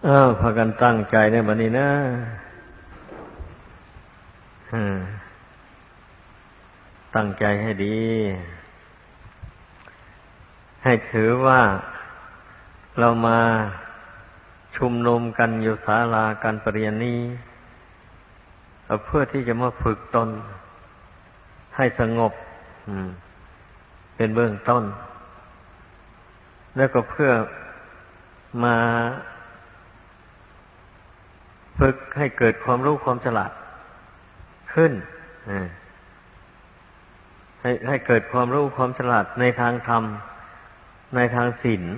พากันตั้งใจในวันนี้นะตั้งใจให้ดีให้ถือว่าเรามาชุมนุมกันอยู่ศาลาการประเรียนนี้เพื่อที่จะมาฝึกตนให้สงบเป็นเบื้องต้นแล้วก็เพื่อมาฝึกให้เกิดความรู้ความฉลาดขึ้นให้เกิดความรู้ความฉลาดในทางธรรมในทางศีล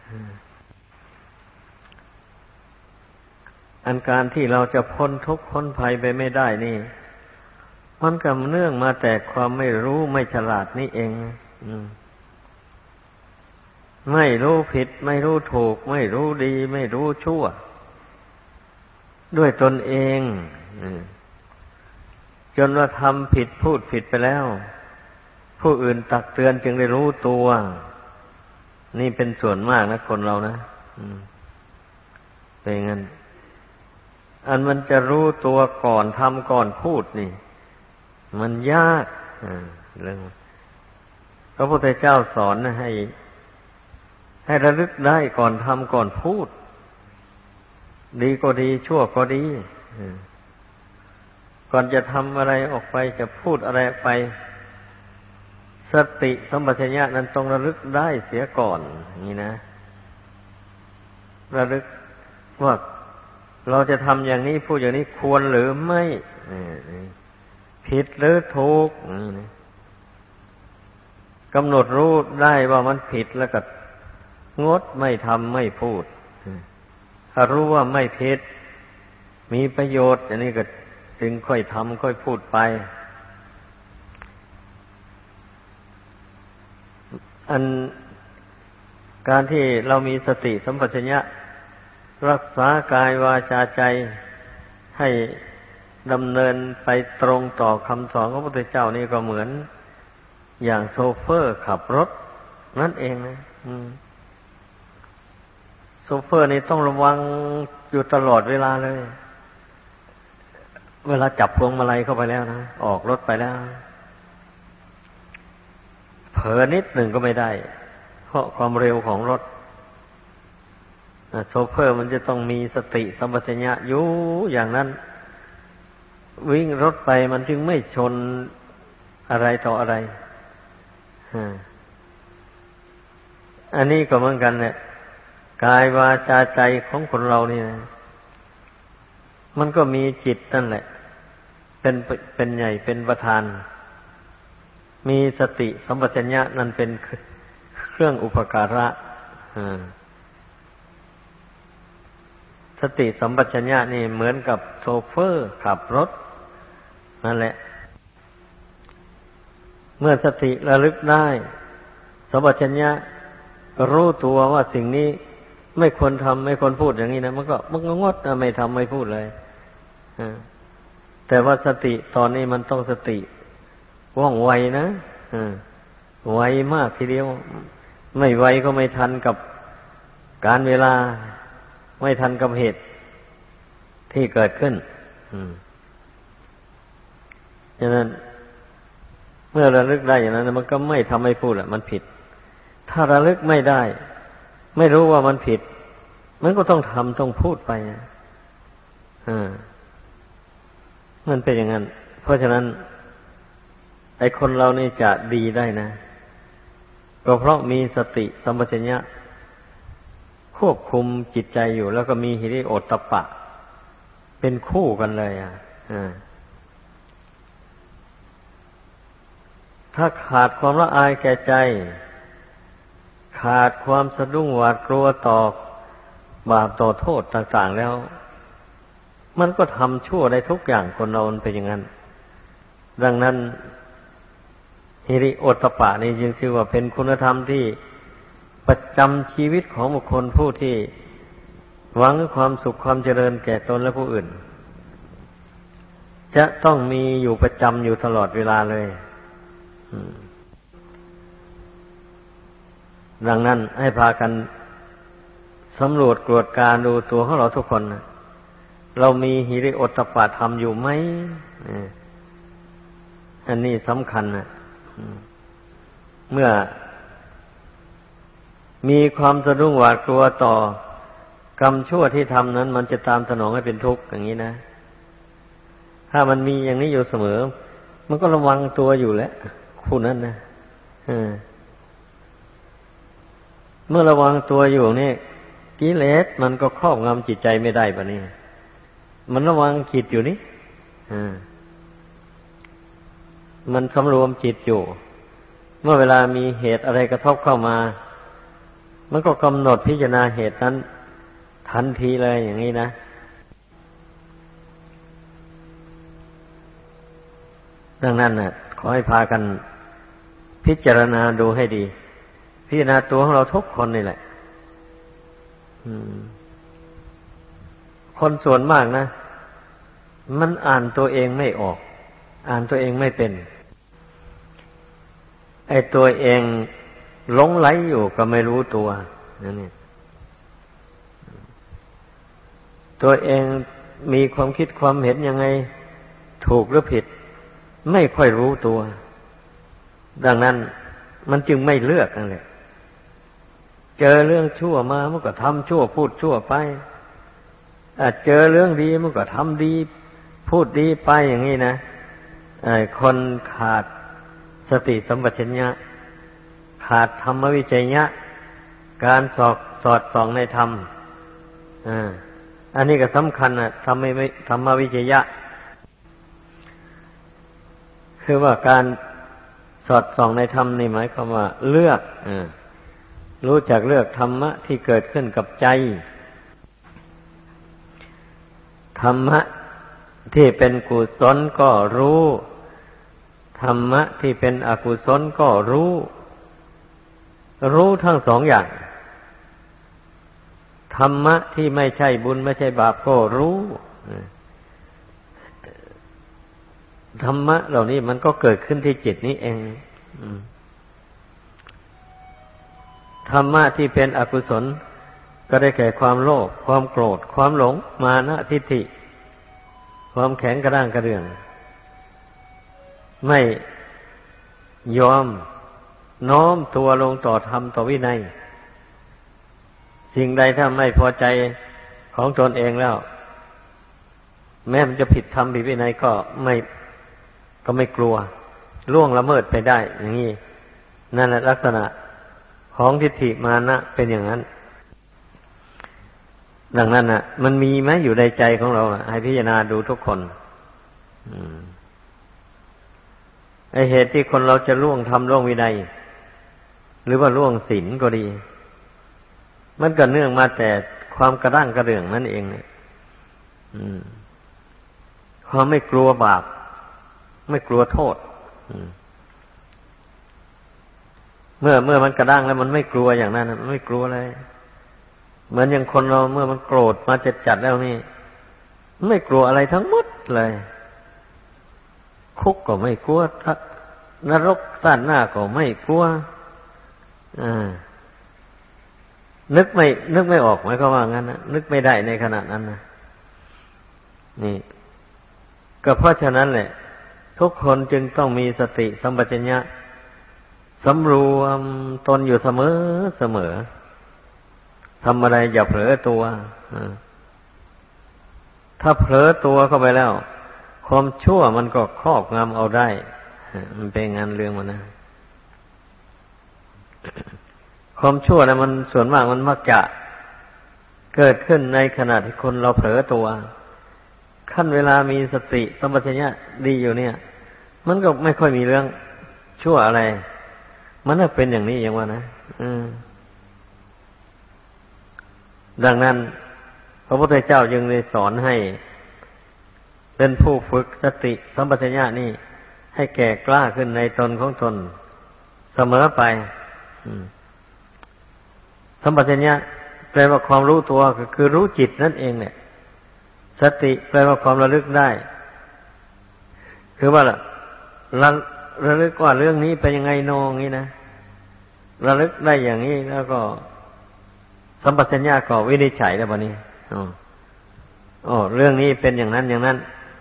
อันการที่เราจะพ้นทุกข์พ้นภัยไปไม่ได้นี่มันกำเนื่องมาแต่ความไม่รู้ไม่ฉลาดนี่เองไม่รู้ผิดไม่รู้ถูกไม่รู้ดีไม่รู้ชั่วด้วยตนเองจนว่าทำผิดพูดผิดไปแล้วผู้อื่นตักเตือนจึงได้รู้ตัวนี่เป็นส่วนมากนะคนเรานะเป็นงั้นอันมันจะรู้ตัวก่อนทำก่อนพูดนี่มันยากเรื่องพระพุทธเจ้าสอนนะให้ระลึกได้ก่อนทำก่อนพูดดีก็ดีชั่วก็ดีก่อนจะทำอะไรออกไปจะพูดอะไรออกไปสติสัมปชัญญะนั้นต้องระลึกได้เสียก่อนอย่างนี้นะระลึกว่าเราจะทำอย่างนี้พูดอย่างนี้ควรหรือไม่ผิดหรือถูกกำหนดรู้ได้ว่ามันผิดแล้วก็งดไม่ทำไม่พูดถ้ารู้ว่าไม่ผิดมีประโยชน์อันนี้ก็จึงค่อยทำค่อยพูดไปอันการที่เรามีสติสัมปชัญญะรักษากายวาจาใจให้ดำเนินไปตรงต่อคำสอนของพระพุทธเจ้านี่ก็เหมือนอย่างโชเฟอร์ขับรถนั่นเองนะโชเฟอร์นี่ต้องระวังอยู่ตลอดเวลาเลยเวลาจับพวงมาลัยเข้าไปแล้วนะออกรถไปแล้วเผลอนิดหนึ่งก็ไม่ได้เพราะความเร็วของรถโชเฟอร์มันจะต้องมีสติสัมปชัญญะอยู่อย่างนั้นวิ่งรถไปมันจึงไม่ชนอะไรต่ออะไรอันนี้ก็เหมือนกันเนี่ยกายวาจาใจของคนเรานี่นะมันก็มีจิตนั่นแหละเป็นใหญ่เป็นประธานมีสติสัมปชัญญะนั่นเป็นเครื่องอุปการะสติสัมปชัญญะนี่เหมือนกับโชเฟอร์ขับรถนั่นแหละเมื่อสติระลึกได้สัมปชัญญะรู้ตัวว่าสิ่งนี้ไม่ควรทำไม่ควรพูดอย่างนี้นะมันก็งดไม่ทำไม่พูดเลยแต่ว่าสติตอนนี้มันต้องสติว่องไวนะไวมากทีเดียวไม่ไวก็ไม่ทันกับการเวลาไม่ทันกับเหตุที่เกิดขึ้นฉะนั้นเมื่อระลึกได้อย่างนั้นมันก็ไม่ทำให้พูดอ่ะมันผิดถ้าระลึกไม่ได้ไม่รู้ว่ามันผิดมันก็ต้องทำต้องพูดไปมันเป็นอย่างนั้นเพราะฉะนั้นไอ้คนเรานี่จะดีได้นะก็เพราะมีสติสัมปชัญญะควบคุมจิตใจอยู่แล้วก็มีหิริโอตตัปปะเป็นคู่กันเลยถ้าขาดความละอายแก่ใจขาดความสะดุ้งหวาดกลัวต่อบาปต่อโทษต่างๆแล้วมันก็ทำชั่วได้ทุกอย่างคนเราเป็นอย่างนั้นดังนั้นหิริโอตตัปปะนี่จึงชื่อว่าเป็นคุณธรรมที่ประจำชีวิตของบุคคลผู้ที่หวังความสุขความเจริญแก่ตนและผู้อื่นจะต้องมีอยู่ประจำอยู่ตลอดเวลาเลยดังนั้นให้พากันสำรวจตรวจการดูตัวของเราทุกคนนะเรามีหิริโอตตัปปะธรรมอยู่ไหมอันนี้สำคัญนะเมื่อมีความสะดุ้งหวาดกลัวต่อกรรมชั่วที่ทำนั้นมันจะตามสนองให้เป็นทุกข์อย่างนี้นะถ้ามันมีอย่างนี้อยู่เสมอมันก็ระวังตัวอยู่แล้วคู่นั้นนะเมื่อระวังตัวอยู่นี่กิเลสมันก็ครอบงำจิตใจไม่ได้ปะนี่มันระวังจิตอยู่นี่มันสำรวมจิตอยู่เมื่อเวลามีเหตุอะไรกระทบเข้ามามันก็กำหนดพิจารณาเหตุนั้นทันทีเลยอย่างนี้นะดังนั้นน่ะขอให้พากันพิจารณาดูให้ดีพิจารณาตัวของเราทุกคนนี่แหละคนส่วนมากนะมันอ่านตัวเองไม่ออกอ่านตัวเองไม่เป็นไอ้ตัวเองหลงไหลอยู่ก็ไม่รู้ตัวนั่นนี่ตัวเองมีความคิดความเห็นยังไงถูกหรือผิดไม่ค่อยรู้ตัวดังนั้นมันจึงไม่เลือกนั่นแหละเจอเรื่องชั่วมามันก็ทำชั่วพูดชั่วไปเจอเรื่องดีมันก็ทำดีพูดดีไปอย่างนี้นะคนขาดสติสัมปชัญญะขาดธรรมวิจยะการสอดส่องในธรรมอันนี้ก็สำคัญนะธรรมวิจยะคือว่าการสอดส่องในธรรมนี่หมายความว่าเลือกรู้จักเลือกธรรมะที่เกิดขึ้นกับใจธรรมะที่เป็นกุศลก็รู้ธรรมะที่เป็นอกุศลก็รู้ทั้งสองอย่างธรรมะที่ไม่ใช่บุญไม่ใช่บาปก็รู้ธรรมะเหล่านี้มันก็เกิดขึ้นที่จิตนี้เองธรรมะที่เป็นอกุศลก็ได้แก่ความโลภความโกรธความหลงมานะทิฏฐิความแข็งกระด้างกระเดื่องไม่ยอมน้อมตัวลงต่อธรรมต่อวินัยสิ่งใดถ้าไม่พอใจของตนเองแล้วแม้มันจะผิดธรรมผิดวินัยก็ไม่กลัวล่วงละเมิดไปได้อย่างนี้นั่นแหละลักษณะของทิฏฐิมานะเป็นอย่างนั้นดังนั้นน่ะมันมีไหมอยู่ในใจของเราให้พิจารณาดูทุกคนไอ้เหตุที่คนเราจะล่วงธรรมล่วงวินัยหรือว่าล่วงศีลก็ดีมันก็เนื่องมาแต่ความกระด้างกระเดื่องนั่นเองเนี่ยความไม่กลัวบาปไม่กลัวโทษเมื่อมันกระด้างแล้วมันไม่กลัวอย่างนั้นมันไม่กลัวเลยเหมือนอย่างคนเราเมื่อมันโกรธมาจัดแล้วนี่ไม่กลัวอะไรทั้งหมดเลยคุกก็ไม่กลัวนรกด้านหน้าก็ไม่กลัวนึกไม่ออกหมายความว่างั้นนะนึกไม่ได้ในขณะนั้นนะนี่ก็เพราะฉะนั้นแหละทุกคนจึงต้องมีสติสัมปชัญญะสำรวมตนอยู่เสมอทำอะไรอย่าเผลอตัวถ้าเผลอตัวเข้าไปแล้วความชั่วมันก็ครอบงำเอาได้มันเป็นงานเรื่องมันนะความชั่วนะมันส่วนมากมันมักจะเกิดขึ้นในขณะที่คนเราเผลอตัวขั้นเวลามีสติสัมปชัญญะดีอยู่เนี่ยมันก็ไม่ค่อยมีเรื่องชั่วอะไรมันน่าเป็นอย่างนี้อย่างว่านะดังนั้นพระพุทธเจ้าจึงได้สอนให้เป็นผู้ฝึกสติสัมปชัญญะนี่ให้แก่กล้าขึ้นในตนของตนเสมอไปสัมปชัญญะแปลว่าความรู้ตัวคือรู้จิตนั่นเองเนี่ยสติแปลว่าความระลึกได้คือว่าระลึกว่าเรื่องนี้เป็นยังไงโนงี้นะระลึกได้อย่างนี้แล้วก็สัมปชัญญะก็วินิจฉัยแล้วบัดนี้อ๋อเรื่องนี้เป็นอย่างนั้นอย่างนั้น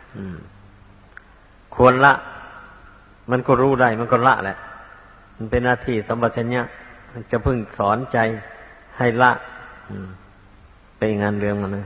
ควรละมันก็รู้ได้มันก็ละแหละมันเป็นหน้าที่สัมปชัญญะจะพึ่งสอนใจให้ละเป็นงานเรื่องมันนะ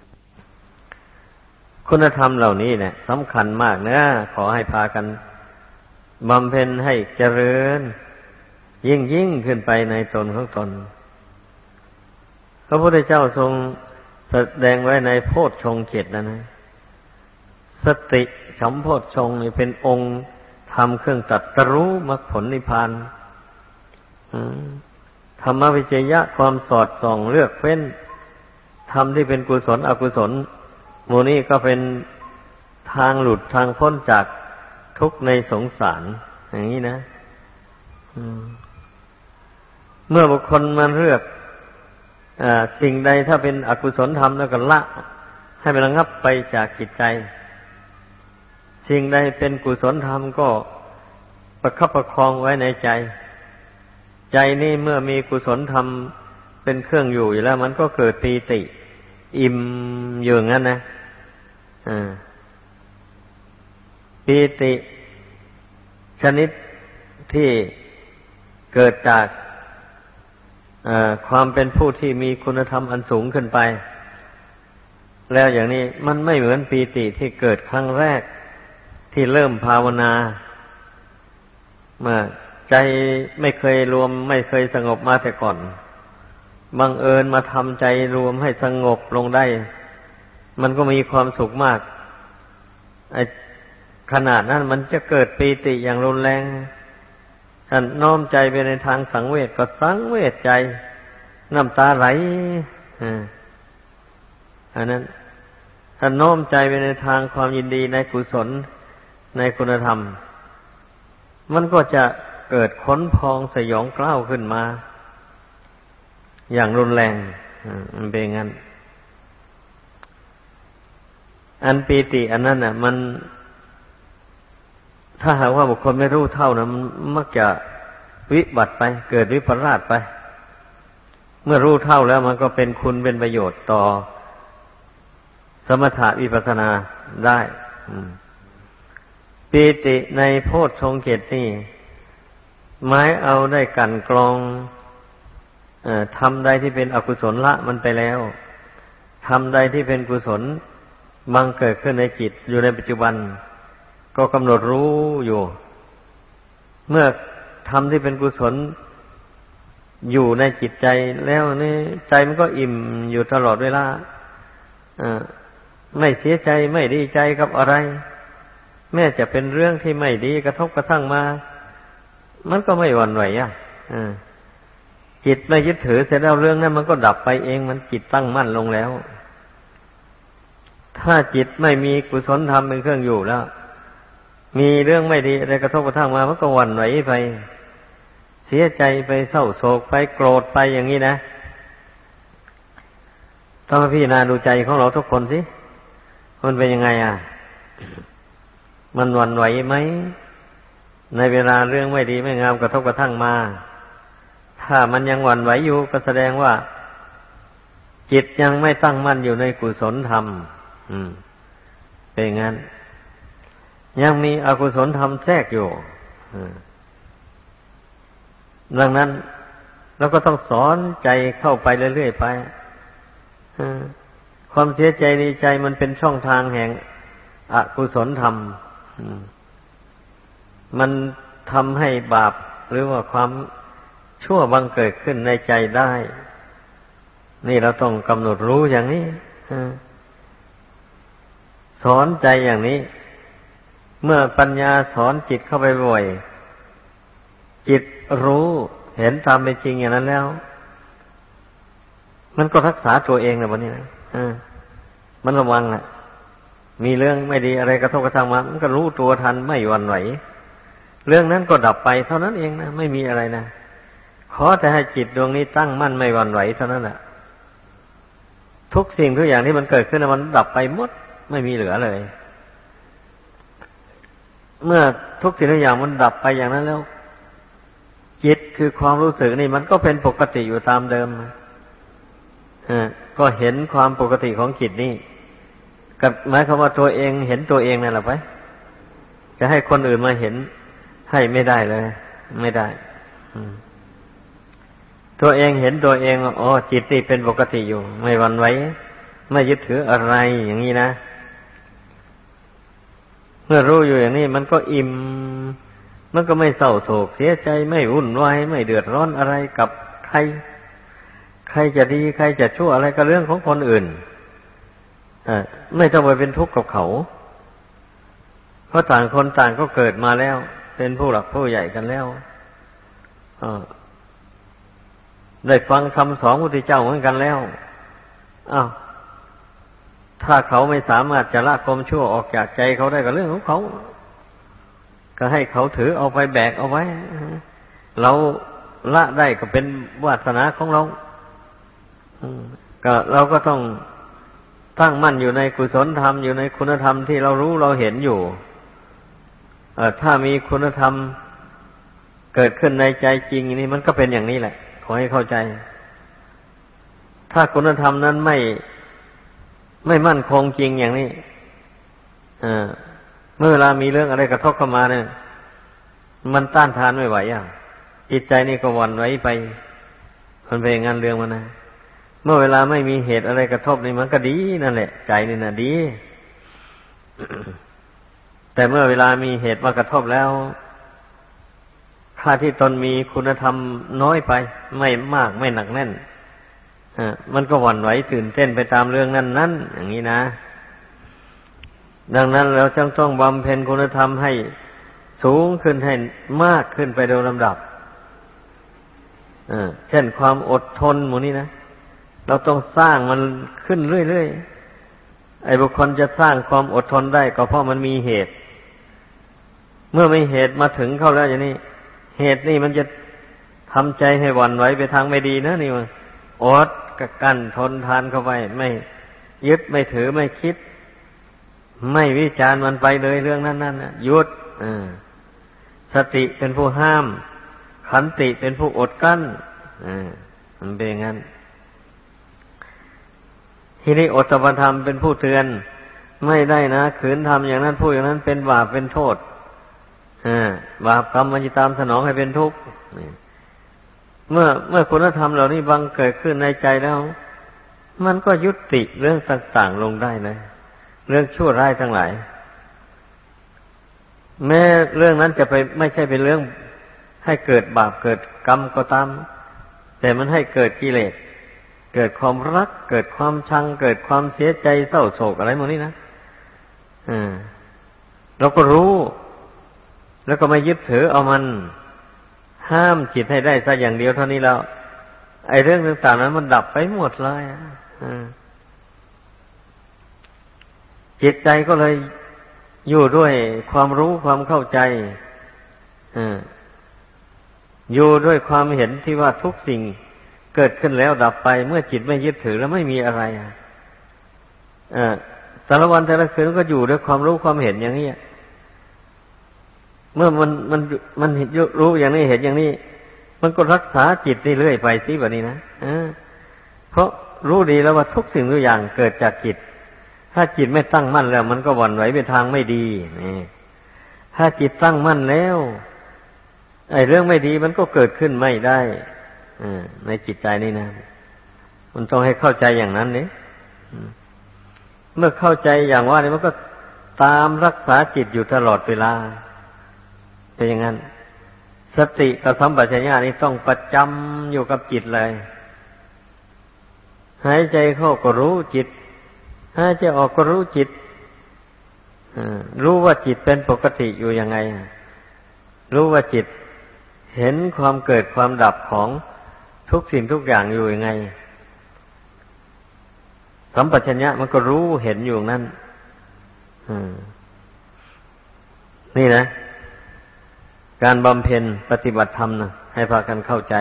คุณธรรมเหล่านี้เนี่ยสำคัญมากนะขอให้พากันบำเพ็ญให้เจริญยิ่งขึ้นไปในตนของตนพระพุทธเจ้าทรงแสดงไว้ในโพชฌงค์7นะสติสัมโพชฌงค์นี่เป็นองค์ธรรมเครื่องตรัสรู้มรรคผลนิพพานธรรมวิจยะความสอดส่องเลือกเฟ้นธรรมที่เป็นกุศลอกุศลหมู่นี้ก็เป็นทางหลุดทางพ้นจากทุกข์ในสงสารอย่างนี้นะเมื่อบุคคลมันเลือกสิ่งใดถ้าเป็นอกุศลธรรมแล้วก็ละให้มันระงับไปจากจิตใจสิ่งใดเป็นกุศลธรรมก็ประคับประคองไว้ในใจใจนี่เมื่อมีกุศลธรรมเป็นเครื่องอยู่แล้วมันก็เกิดปีติอิ่มอยู่งั้นนะปีติชนิดที่เกิดจากความเป็นผู้ที่มีคุณธรรมอันสูงขึ้นไปแล้วอย่างนี้มันไม่เหมือนปีติที่เกิดครั้งแรกที่เริ่มภาวนาใจไม่เคยรวมไม่เคยสงบมาแต่ก่อนบังเอิญมาทำใจรวมให้สงบลงได้มันก็มีความสุขมากขนาดนั้นมันจะเกิดปีติอย่างรุนแรงท่านน้อมใจไปในทางสังเวชก็สังเวชใจน้ำตาไหลอันนั้นท่านน้อมใจไปในทางความยินดีในกุศลในคุณธรรมมันก็จะเกิดขนพองสยองกล้าวขึ้นมาอย่างรุนแรงมันเป็นงั้นอันปีติอันนั้นน่ะมันถ้าหากว่าบุคคลไม่รู้เท่านะมันมักจะวิบัติไปเกิดวิปลาสไปเมื่อรู้เท่าแล้วมันก็เป็นคุณเป็นประโยชน์ต่อสมถะวิปัสสนาได้ปีติในโพชฌงค์7นี่หมายเอาได้กันกรองทำใดที่เป็นอกุศลละมันไปแล้วทำใดที่เป็นกุศลบังเกิดขึ้นในจิตอยู่ในปัจจุบันก็กำหนดรู้อยู่เมื่อทำที่เป็นกุศลอยู่ในจิตใจแล้วนี่ใจมันก็อิ่มอยู่ตลอดเวลาไม่เสียใจไม่ดีใจกับอะไรแม้จะเป็นเรื่องที่ไม่ดีกระทบกระทั่งมามันก็ไม่หวั่นไหวจิตไม่ยึดถือเสร็จแล้วเรื่องนั้นมันก็ดับไปเองมันจิตตั้งมั่นลงแล้วถ้าจิตไม่มีกุศลธรรมเป็นเครื่องอยู่แล้วมีเรื่องไม่ดีอะไรกระทบกระทั่งมามันก็หวั่นไหวไปเสียใจไปเศร้าโศกไปโกรธไปอย่างนี้นะต้องพิจารณาดูใจของเราทุกคนสิมันเป็นยังไงมันหวั่นไหวไหมในเวลาเรื่องไม่ดีไม่งามกระทบกระทั่งมาถ้ามันยังหวั่นไหวอยู่ก็แสดงว่าจิตยังไม่ตั้งมั่นอยู่ในกุศลธรรมเป็นงั้นยังมีอกุศลธรรมแทรกอยู่ดังนั้นเราก็ต้องสอนใจเข้าไปเรื่อยๆไปความเสียใจดีใจมันเป็นช่องทางแห่งอกุศลธรรมมันทำให้บาปหรือว่าความชั่วบังเกิดขึ้นในใจได้นี่เราต้องกำหนดรู้อย่างนี้สอนใจอย่างนี้เมื่อปัญญาสอนจิตเข้าไปบ่อยจิตรู้เห็นตามเป็นจริงอย่างนั้นแล้วมันก็รักษาตัวเองนะวันนี้นะมันระวังนะมีเรื่องไม่ดีอะไรกระทบกระทั่งมามันก็รู้ตัวทันไม่หวั่นไหวเรื่องนั้นก็ดับไปเท่านั้นเองนะไม่มีอะไรนะขอแต่ให้จิตดวงนี้ตั้งมั่นไม่หวั่นไหวเท่านั้นแหละทุกสิ่งทุกอย่างที่มันเกิดขึ้นมันดับไปหมดไม่มีเหลือเลยเมื่อทุกสิ่งทุกอย่างมันดับไปอย่างนั้นแล้วจิตคือความรู้สึกนี่มันก็เป็นปกติอยู่ตามเดิมก็เห็นความปกติของจิตนี่กับหมายความว่าตัวเองเห็นตัวเองนั่นแหละไปจะให้คนอื่นมาเห็นให้ไม่ได้เลยไม่ได้ตัวเองเห็นตัวเองอ๋อจิตนี่เป็นปกติอยู่ไม่หวั่นไหวไม่ยึดถืออะไรอย่างนี้นะเมื่อรู้อยู่อย่างนี้มันก็อิ่มมันก็ไม่เศร้าโศกเสียใจไม่วุ่นวายไม่เดือดร้อนอะไรกับใครใครจะดีใครจะชั่วอะไรก็เรื่องของคนอื่นไม่ต้องไปเป็นทุกข์กับเขาเพราะต่างคนต่างก็เกิดมาแล้วเป็นผู้หลักผู้ใหญ่กันแล้วได้ฟังคำสอนพระพุทธเจ้าเหมือนกันแล้วถ้าเขาไม่สามารถจะละความชั่วออกจากใจเขาได้ก็เรื่องของเขาก็ให้เขาถือเอาไปแบกเอาไว้เราละได้ก็เป็นวาสนาของเราก็เราก็ต้องตั้งมั่นอยู่ในกุศลธรรมอยู่ในคุณธรรมที่เรารู้เราเห็นอยู่ถ้ามีคุณธรรมเกิดขึ้นในใจจริงนี่มันก็เป็นอย่างนี้แหละขอให้เข้าใจถ้าคุณธรรมนั้นไม่มั่นคงจริงอย่างนี้เมื่อเวลามีเรื่องอะไรกระทบเข้ามาเนี่ยมันต้านทานไม่ไหวจิตใจนี่ก็หวั่นไหวไปมันเป็นงานเรื่องมันนะเมื่อเวลาไม่มีเหตุอะไรกระทบนี่มันก็ดีนั่นแหละใจนี่น่ะดี แต่เมื่อเวลามีเหตุมากระทบแล้วค่าที่ตนมีคุณธรรมน้อยไปไม่มากไม่หนักแน่นมันก็หวั่นไหวตื่นเต้นไปตามเรื่องนั้นๆอย่างนี้นะดังนั้นเราจึงต้องบำเพ็ญคุณธรรมให้สูงขึ้นให้มากขึ้นไปโดยลำดับเช่นความอดทนหมู่นี้นะเราต้องสร้างมันขึ้นเรื่อยๆไอ้บุคคลจะสร้างความอดทนได้ก็เพราะมันมีเหตุเมื่อมีเหตุมาถึงเข้าแล้วอย่างนี้เหตุนี่มันจะทำใจให้หวั่นไหวไปทางไม่ดีนะนี่มันอดกั้นทนทานเข้าไปไม่ยึดไม่ถือไม่คิดไม่วิจารณ์มันไปเลยเรื่องนั้นน่ะหยุดสติเป็นผู้ห้ามขันติเป็นผู้อดกั้นมันเป็นอย่างนั้นทีนี้อดตปธรรมเป็นผู้เตือนไม่ได้นะขืนทำอย่างนั้นพูดอย่างนั้นเป็นบาปเป็นโทษบาปกรรมมันจะตามสนองให้เป็นทุกข์เมื่อคุณธรรมเหล่านี้บังเกิดขึ้นในใจแล้วมันก็ยุติเรื่องต่างๆลงได้นะเรื่องชั่วร้ายทั้งหลายแม้เรื่องนั้นจะไปไม่ใช่เป็นเรื่องให้เกิดบาปเกิดกรรมก็ตามแต่มันให้เกิดกิเลสเกิดความรักเกิดความชังเกิดความเสียใจเศร้าโศกอะไรพวกนี้นะเราก็รู้แล้วก็ไม่ยึดถือเอามันห้ามจิตให้ได้ซะอย่างเดียวเท่านี้แล้วไอ้เรื่องต่างๆนั้นมันดับไปหมดเลยจิตใจก็เลยอยู่ด้วยความรู้ความเข้าใจอยู่ด้วยความเห็นที่ว่าทุกสิ่งเกิดขึ้นแล้วดับไปเมื่อจิตไม่ยึดถือแล้วไม่มีอะไรแต่ละวันแต่ละคืนก็อยู่ด้วยความรู้ความเห็นอย่างนี้เมื่อมันรู้อย่างนี้เห็นอย่างนี้มันก็รักษาจิตนี่เรื่อยไปสิแบบนี้นะเพราะรู้ดีแล้วว่าทุกสิ่งทุกอย่างเกิดจากจิตถ้าจิตไม่ตั้งมั่นแล้วมันก็หวั่นไหวไปทางไม่ดีนี่ถ้าจิตตั้งมั่นแล้วไอ้เรื่องไม่ดีมันก็เกิดขึ้นไม่ได้ในจิตใจนี่นะมันต้องให้เข้าใจอย่างนั้นนี่เมื่อเข้าใจอย่างว่านี่มันก็ตามรักษาจิตอยู่ตลอดเวลาเป็นอย่างนั้นสติกับสัมปชัญญะนี่ต้องประจำอยู่กับจิตเลยหายใจเข้าก็รู้จิตหายใจออกก็รู้จิตรู้ว่าจิตเป็นปกติอยู่ยังไงรู้ว่าจิตเห็นความเกิดความดับของทุกสิ่งทุกอย่างอยู่ยังไงสัมปชัญญะมันก็รู้เห็นอยู่นั่นนี่นะการบำเพ็ญปฏิบัติธรรมนะให้พากันเข้าใจ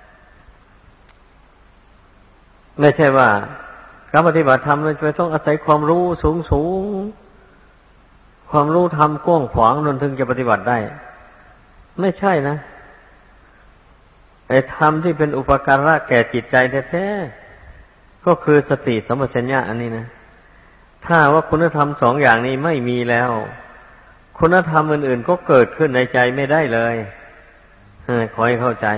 ไม่ใช่ว่าการปฏิบัติธรรมเราจะต้องอาศัยความรู้สูงความรู้ธรรมกว้างขวางจนถึงจะปฏิบัติได้ไม่ใช่นะไอ้ธรรมที่เป็นอุปการะแก่จิตใจแท้ก็คือสติสัมปชัญญะอันนี้นะถ้าว่าคุณธรรมสองอย่างนี้ไม่มีแล้วคุณธรรมอื่นๆก็เกิดขึ้นในใจไม่ได้เลยขอให้เข้าใจ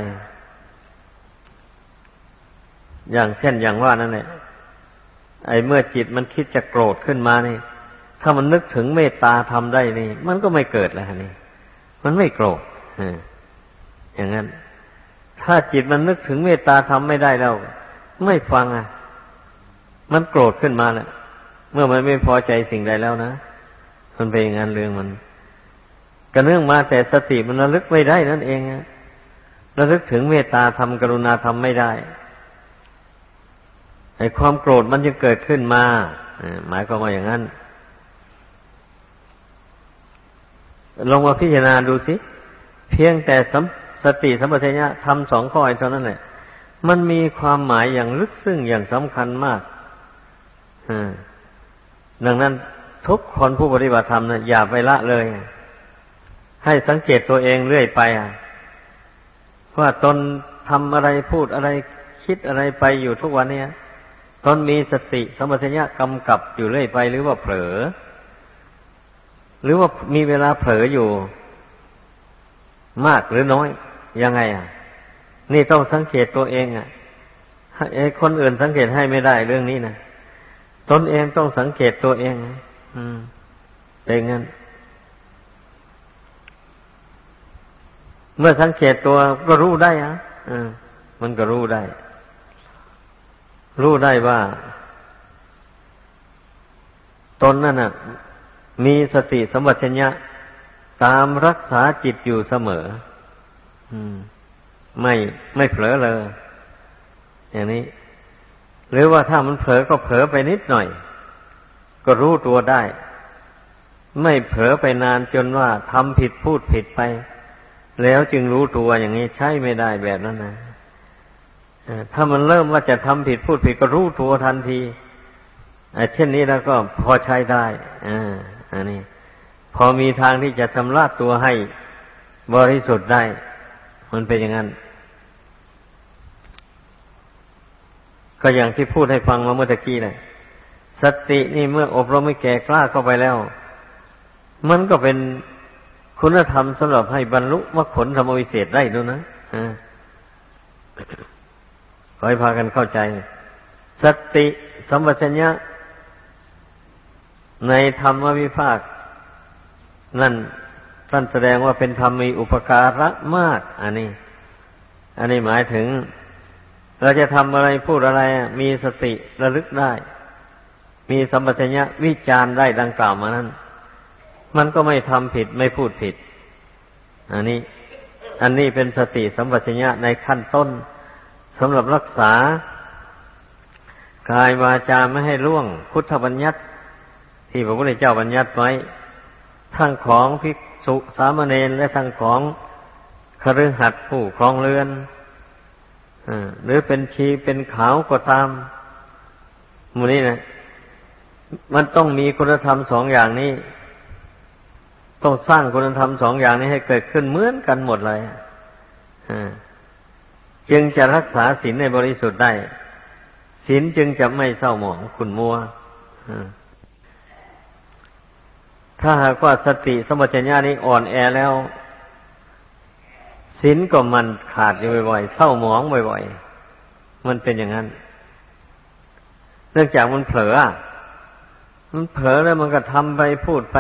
อย่างเช่นอย่างว่านั่นแหละเมื่อจิตมันคิดจะโกรธขึ้นมานี่ถ้ามันนึกถึงเมตตาทำได้นี่มันก็ไม่เกิดแล้วนี่มันไม่โกรธอย่างนั้นถ้าจิตมันนึกถึงเมตตาทำไม่ได้แล้วไม่ฟังมันโกรธขึ้นมาแล้วเมื่อมันไม่พอใจสิ่งใดแล้วนะมันเป็นอย่างนั้นเรื่องมันกระเนื่องมาแต่สติมันระลึกไม่ได้นั่นเองระลึกถึงเมตตาธรรมกรุณาธรรมไม่ได้ไอ้ความโกรธมันจะเกิดขึ้นมาหมายความว่าอย่างนั้นลองมาพิจารณาดูสิเพียงแต่สติสัมปชัญญะทำสองข้อเท่านั้นแหละมันมีความหมายอย่างลึกซึ้งอย่างสำคัญมากดังนั้นทุกคนผู้ปฏิบัติธรรมอย่าไปละเลยให้สังเกตตัวเองเรื่อยไปว่าตนทำอะไรพูดอะไรคิดอะไรไปอยู่ทุกวันนี้ตนมีสติสัมปชัญญะกำกับอยู่เรื่อยไปหรือว่าเผลอหรือว่ามีเวลาเผลออยู่มากหรือน้อยยังไงนี่ต้องสังเกตตัวเองคนอื่นสังเกตให้ไม่ได้เรื่องนี้นะตนเองต้องสังเกตตัวเองเป็นงั้นเมื่อสังเกตตัวก็รู้ได้มันก็รู้ได้ว่าตนนั่นมีสติสัมปชัญญะตามรักษาจิตอยู่เสมอไม่เผลอเลยอย่างนี้หรือว่าถ้ามันเผลอก็เผลอไปนิดหน่อยก็รู้ตัวได้ไม่เผลอไปนานจนว่าทำผิดพูดผิดไปแล้วจึงรู้ตัวอย่างนี้ใช่ไม่ได้แบบนั้นนะถ้ามันเริ่มว่าจะทำผิดพูดผิดก็รู้ตัวทันทีเช่นนี้แล้วก็พอใช้ได้อันนี้พอมีทางที่จะชำระตัวให้บริสุทธิ์ได้มันเป็นอย่างนั้นก็อย่างที่พูดให้ฟังมาเมื่อตะกี้เลยสตินี่เมื่ออบรมให้แก่กล้าเข้าไปแล้วมันก็เป็นคุณธรรมสำหรับให้บรรลุมรรคผลธรรมวิเศษได้ด้วยนะขอให้พากันเข้าใจสติสัมปชัญญะในธรรมวิภาคนั่นท่านแสดงว่าเป็นธรรมมีอุปการะมากอันนี้หมายถึงเราจะทำอะไรพูดอะไรมีสติระลึกได้มีสัมปชัญญะวิจารณ์ได้ดังกล่าวมานั้นมันก็ไม่ทำผิดไม่พูดผิดอันนี้เป็นสติสัมปชัญญะในขั้นต้นสำหรับรักษากายวาจาไม่ให้ล่วงพุทธบัญญัติที่พระพุทธเจ้าบัญญัติไว้ทั้งของภิกษุสามเณรและทั้งของคฤหัสถ์ผู้ครองเรือนหรือเป็นชีเป็นขาวก็ตามหมู่นี้นะมันต้องมีคุณธรรมสองอย่างนี้ต้องสร้างคุณธรรมสองอย่างนี้ให้เกิดขึ้นเหมือนกันหมดเลยจึงจะรักษาศีลในบริสุทธิ์ได้ศีลจึงจะไม่เศร้าหมองขุ่นมัวถ้าหากว่าสติสัมปชัญญะนี้อ่อนแอแล้วศีลก็มันขาดอยู่บ่อยๆเศร้าหมองบ่อยๆมันเป็นอย่างนั้นเนื่องจากมันเผลอแล้วมันก็ทำไปพูดไป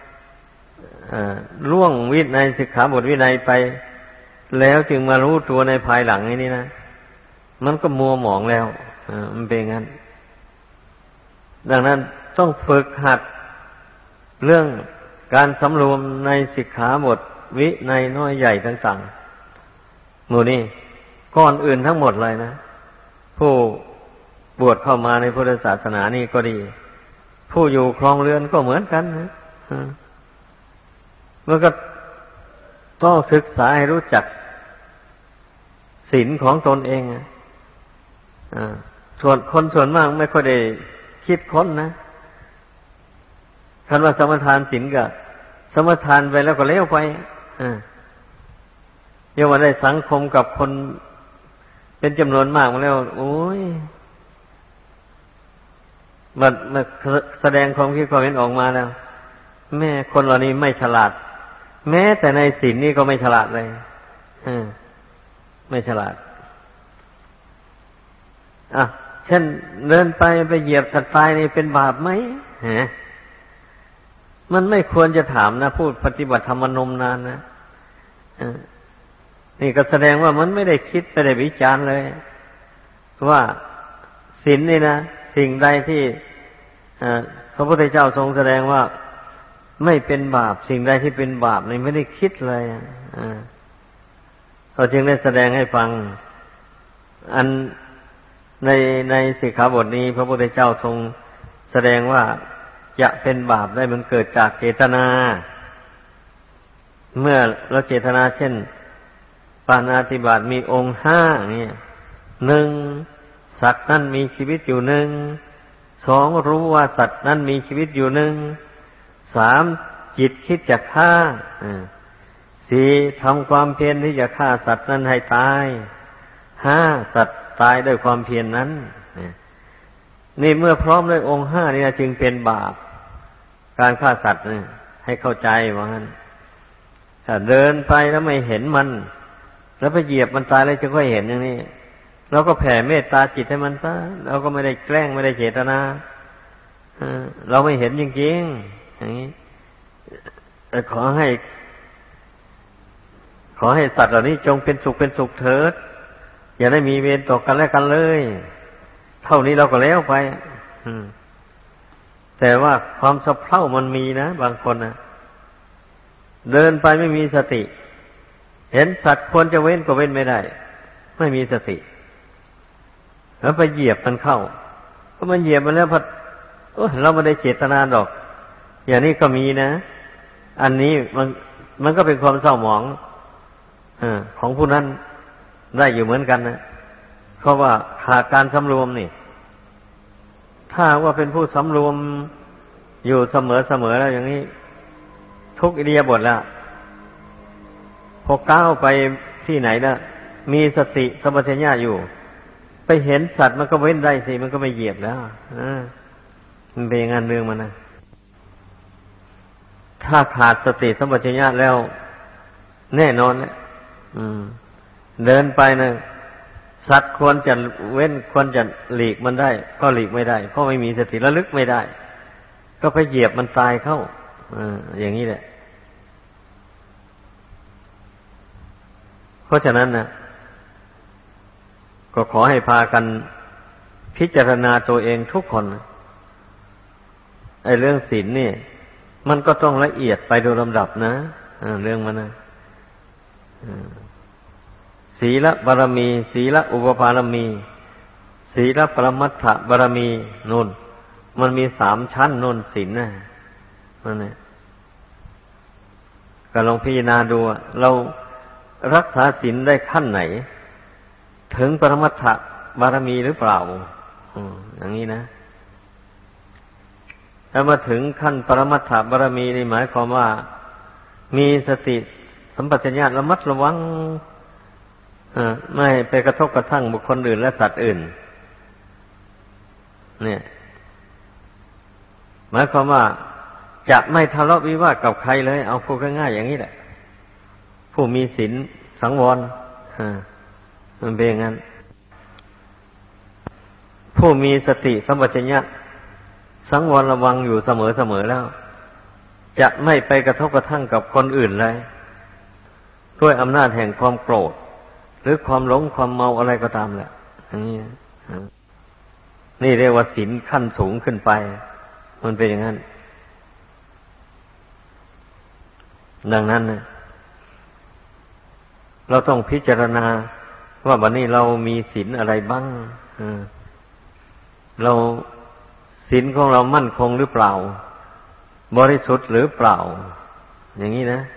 ล่วงวินัยสิกขาบทวินัยไปแล้วจึงมารู้ตัวในภายหลังนี้นะมันก็มัวหมองแล้วมันเป็นงั้นดังนั้นต้องฝึกหัดเรื่องการสำรวมในสิกขาบทวินัยน้อยใหญ่ต่างๆหมู่นี้ก่อนอื่นทั้งหมดเลยนะผู้บวชเข้ามาในพุทธศาสนานี่ก็ดีผู้อยู่ครองเรือนก็เหมือนกันนะมันก็ต้องศึกษาให้รู้จักศีลของตนเองส่วนมากไม่ค่อยได้คิดค้นนะคันว่าสมทานศีลก็สมทานไปแล้วก็เลี้ยวไปเดี๋ยววันได้สังคมกับคนเป็นจำนวนมากมาแล้วโอ้ยมันแสดงความคิดความเห็นออกมาแล้วแม่คนเหล่านี้ไม่ฉลาดแม้แต่ในศีลนี่ก็ไม่ฉลาดเลยไม่ฉลาดเช่นเดินไปเหยียบสัตว์ตายนี่เป็นบาปไหมมันไม่ควรจะถามนะพูดปฏิบัติธรรมนมนานนะนี่ก็แสดงว่ามันไม่ได้คิดไม่ได้วิจารณ์เลยว่าศีลนี่นะสิ่งใดที่พระพุทธเจ้าทรงแสดงว่าไม่เป็นบาปสิ่งใดที่เป็นบาปนี่ไม่ได้คิดเลยเขาจึงได้แสดงให้ฟังอันในสิกขาบทนี้พระพุทธเจ้าทรงแสดงว่าจะเป็นบาปได้มันเกิดจากเจตนาเมื่อเราเจตนาเช่นปาณาติบาตมีองค์ห้าเนี่ยหนึ่งสัตว์นั้นมีชีวิตอยู่หนึ่งสองรู้ว่าสัตว์นั้นมีชีวิตอยู่หนึ่งสามจิตคิดจะฆ่าสี่ทำความเพียรที่จะฆ่าสัตว์นั้นให้ตายห้าสัตว์ตายด้วยความเพียรนั้นนี่เมื่อพร้อมด้วยองค์ห้านี่จึงเป็นบาปการฆ่าสัตว์นี่ให้เข้าใจว่างั้นถ้าเดินไปแล้วไม่เห็นมันแล้วไปเหยียบมันตายแล้วจะค่อยเห็นอย่างนี้เราก็แผ่เมตตาจิตให้มันซะเราก็ไม่ได้แกล้งไม่ได้เจตนาเราไม่เห็นจริงๆอย่างนี้แต่ขอให้สัตว์เหล่านี้จงเป็นสุขเป็นสุขเถิดอย่าได้มีเวรต่อกันและกันเลยเท่านี้เราก็แล้วไปแต่ว่าความสะเพร่ามันมีนะบางคนนะเดินไปไม่มีสติเห็นสัตว์ควรจะเว้นก็เว้นไม่ได้ไม่มีสติแล้วไปเหยียบมันเข้าก็มันเหยียบมันแล้วพอเราไม่ได้เจตนาดอกอย่างนี้ก็มีนะอันนี้มันก็เป็นความเศร้าหมองของผู้นั้นได้อยู่เหมือนกันนะเพราะว่าขาดการสำรวมนี่ถ้าว่าเป็นผู้สำรวมอยู่เสมอแล้วอย่างนี้ทุกอิริยาบถแล้วพอก้าวไปที่ไหนนะมีสติสัมปชัญญะอยู่ไปเห็นสัตว์มันก็เว้นได้สิมันก็ไม่เหยียบแล้วมันเป็นงานเรื่องมันนะถ้าขาดสติสัมปชัญญะแล้วแน่นอนแล้วเดินไปนะสัตว์ควรจะเว้นควรจะหลีกมันได้ก็หลีกไม่ได้เพราะไม่มีสติระลึกไม่ได้ก็ไปเหยียบมันตายเข้าอย่างนี้แหละเพราะฉะนั้นนะก็ขอให้พากันพิจารณาตัวเองทุกคนไอ้เรื่องศีลนี่มันก็ต้องละเอียดไปโดยลำดับนะเรื่องมันนะศีลบารมีศีลอุปปารมีศีลปรมัตถบารมีนู่นมันมี3ชั้นนู่นศีลนะนั่นแหละก็ลองพิจารณาดูเรารักษาศีลได้ขั้นไหนถึงปรมัตถบารมีหรือเปล่าอย่างนี้นะถ้ามาถึงขั้นปรมัตถบารมีนี่หมายความว่ามีสติสัมปชัญญะระมัดระวังไม่ไปกระทบกระทั่งบุคคลอื่นและสัตว์อื่นเนี่ยหมายความว่าจะไม่ทะเลาะวิวาทกับใครเลยเอาพูดง่ายๆอย่างนี้แหละผู้มีศีลสังวรมันเป็นอย่างนั้นผู้มีสติสัมปชัญญะสังวรระวังอยู่เสมอแล้วจะไม่ไปกระทบกระทั่งกับคนอื่นเลยด้วยอำนาจแห่งความโกรธหรือความหลงความเมาอะไรก็ตามแหละนี่เรียกว่าศีลขั้นสูงขึ้นไปมันเป็นอย่างนั้นดังนั้นนะเราต้องพิจารณาว่าบัดนี้เรามีศีลอะไรบ้างเราศีลของเรามั่นคงหรือเปล่าบริสุทธิ์หรือเปล่าอย่างนี้นะ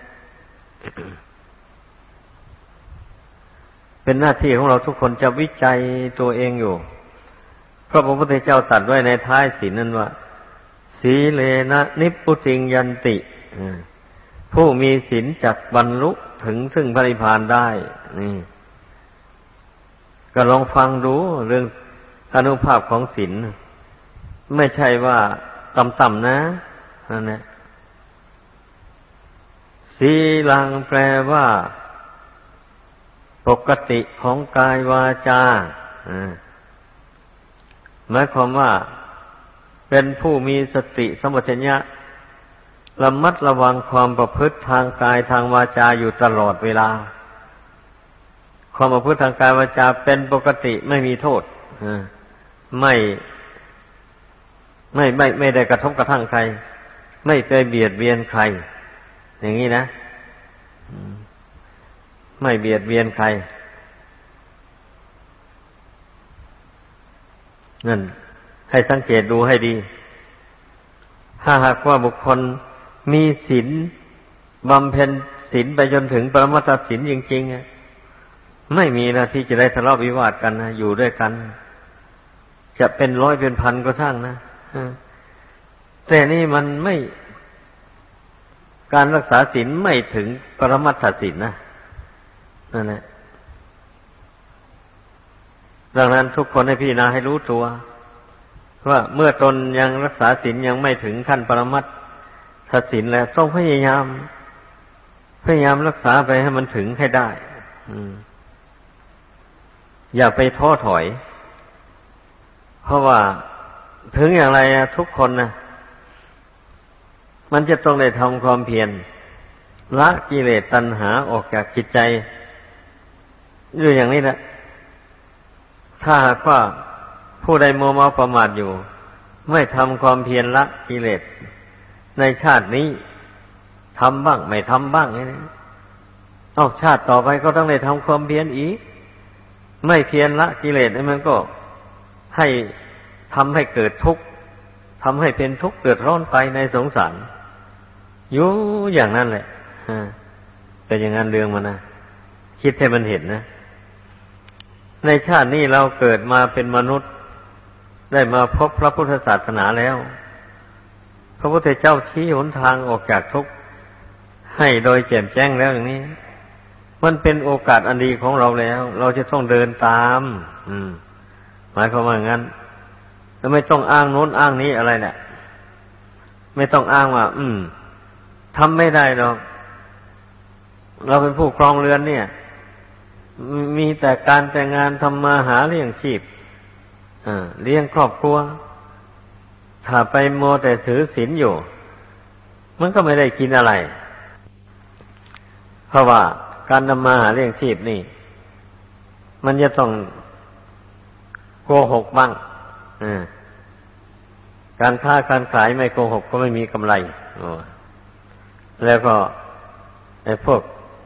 เป็นหน้าที่ของเราทุกคนจะวิจัยตัวเองอยู่เพราะพระพุทธเจ้าตรัสไว้ในท้ายศีลนั้นว่าสีเลนะนิพพุติงยันติผู้มีศีลจักบรรลุถึงซึ่งพระนิพพานได้นี่ก็ลองฟังดูเรื่องอานุภาพของศีลไม่ใช่ว่าต่ำๆนะนั่นแหละสีลังแปลว่าปกติของกายวาจาหมายความว่าเป็นผู้มีสติสัมปชัญญะระมัดระวังความประพฤติทางกายทางวาจาอยู่ตลอดเวลาความประพฤติทางกายวาจาเป็นปกติไม่มีโทษไม่ได้กระทบกระทั่งใครไม่ไปเบียดเบียนใครอย่างนี้นะไม่เบียดเบียนใครนั่นให้สังเกตดูให้ดีถ้าหากว่าบุคคลมีศีลบำเพ็ญศีลไปจนถึงปรมัตถศีลจริงๆไม่มีนะที่จะได้ทะเลาะวิวาทกันนะอยู่ด้วยกันจะเป็นร้อยเป็นพันก็ช่างนะแต่นี่มันไม่การรักษาศีลไม่ถึงปรมัตถศีลนะนั่นแหละดังนั้นทุกคนให้พิจารณาให้รู้ตัวว่าเมื่อตนยังรักษาศีลยังไม่ถึงขั้นปรมัตถศีลแล้วต้องพยายามรักษาไปให้มันถึงให้ได้อย่าไปท้อถอยเพราะว่าถึงอย่างไรทุกคนนะมันจะต้องได้ทำความเพียรละกิเลสตัณหาออกจากจิตใจอยู่อย่างนี้แหละถ้าหากว่าผู้ใดมัวเมาประมาทอยู่ไม่ทำความเพียรละกิเลสในชาตินี้ทำบ้างไม่ทำบ้างนี่ชาติต่อไปก็ต้องได้ทำความเพียรอีกไม่เพียรละกิเลสมันก็ให้ทำให้เกิดทุกข์ทำให้เป็นทุกข์เดือดร้อนไปในสงสารอยู่อย่างนั้นแหละแต่อย่างนั้นเรื่องมันนะคิดให้มันเห็นนะในชาตินี้เราเกิดมาเป็นมนุษย์ได้มาพบพระพุทธศาสนาแล้วพระพุทธเจ้าชี้หนทางออกจากทุกข์ให้โดยแจ่มแจ้งแล้วอย่างนี้มันเป็นโอกาสอันดีของเราแล้วเราจะต้องเดินตามหมายความว่างั้นแล้วไม่ต้องอ้างโน้นอ้างนี้อะไรแหละไม่ต้องอ้างว่าทำไม่ได้หรอกเราเป็นผู้ครองเรือนเนี่ยมีแต่การแต่งงานทำมาหาเลี้ยงชีพเลี้ยงครอบครัวถ้าไปโมแต่ถือศีลอยู่มันก็ไม่ได้กินอะไรเพราะว่าการทำมาหาเลี้ยงชีพนี่มันจะต้องโกหกบ้างการค้าการขายไม่โกหกก็ไม่มีกำไรแล้วก็ไอ้พวก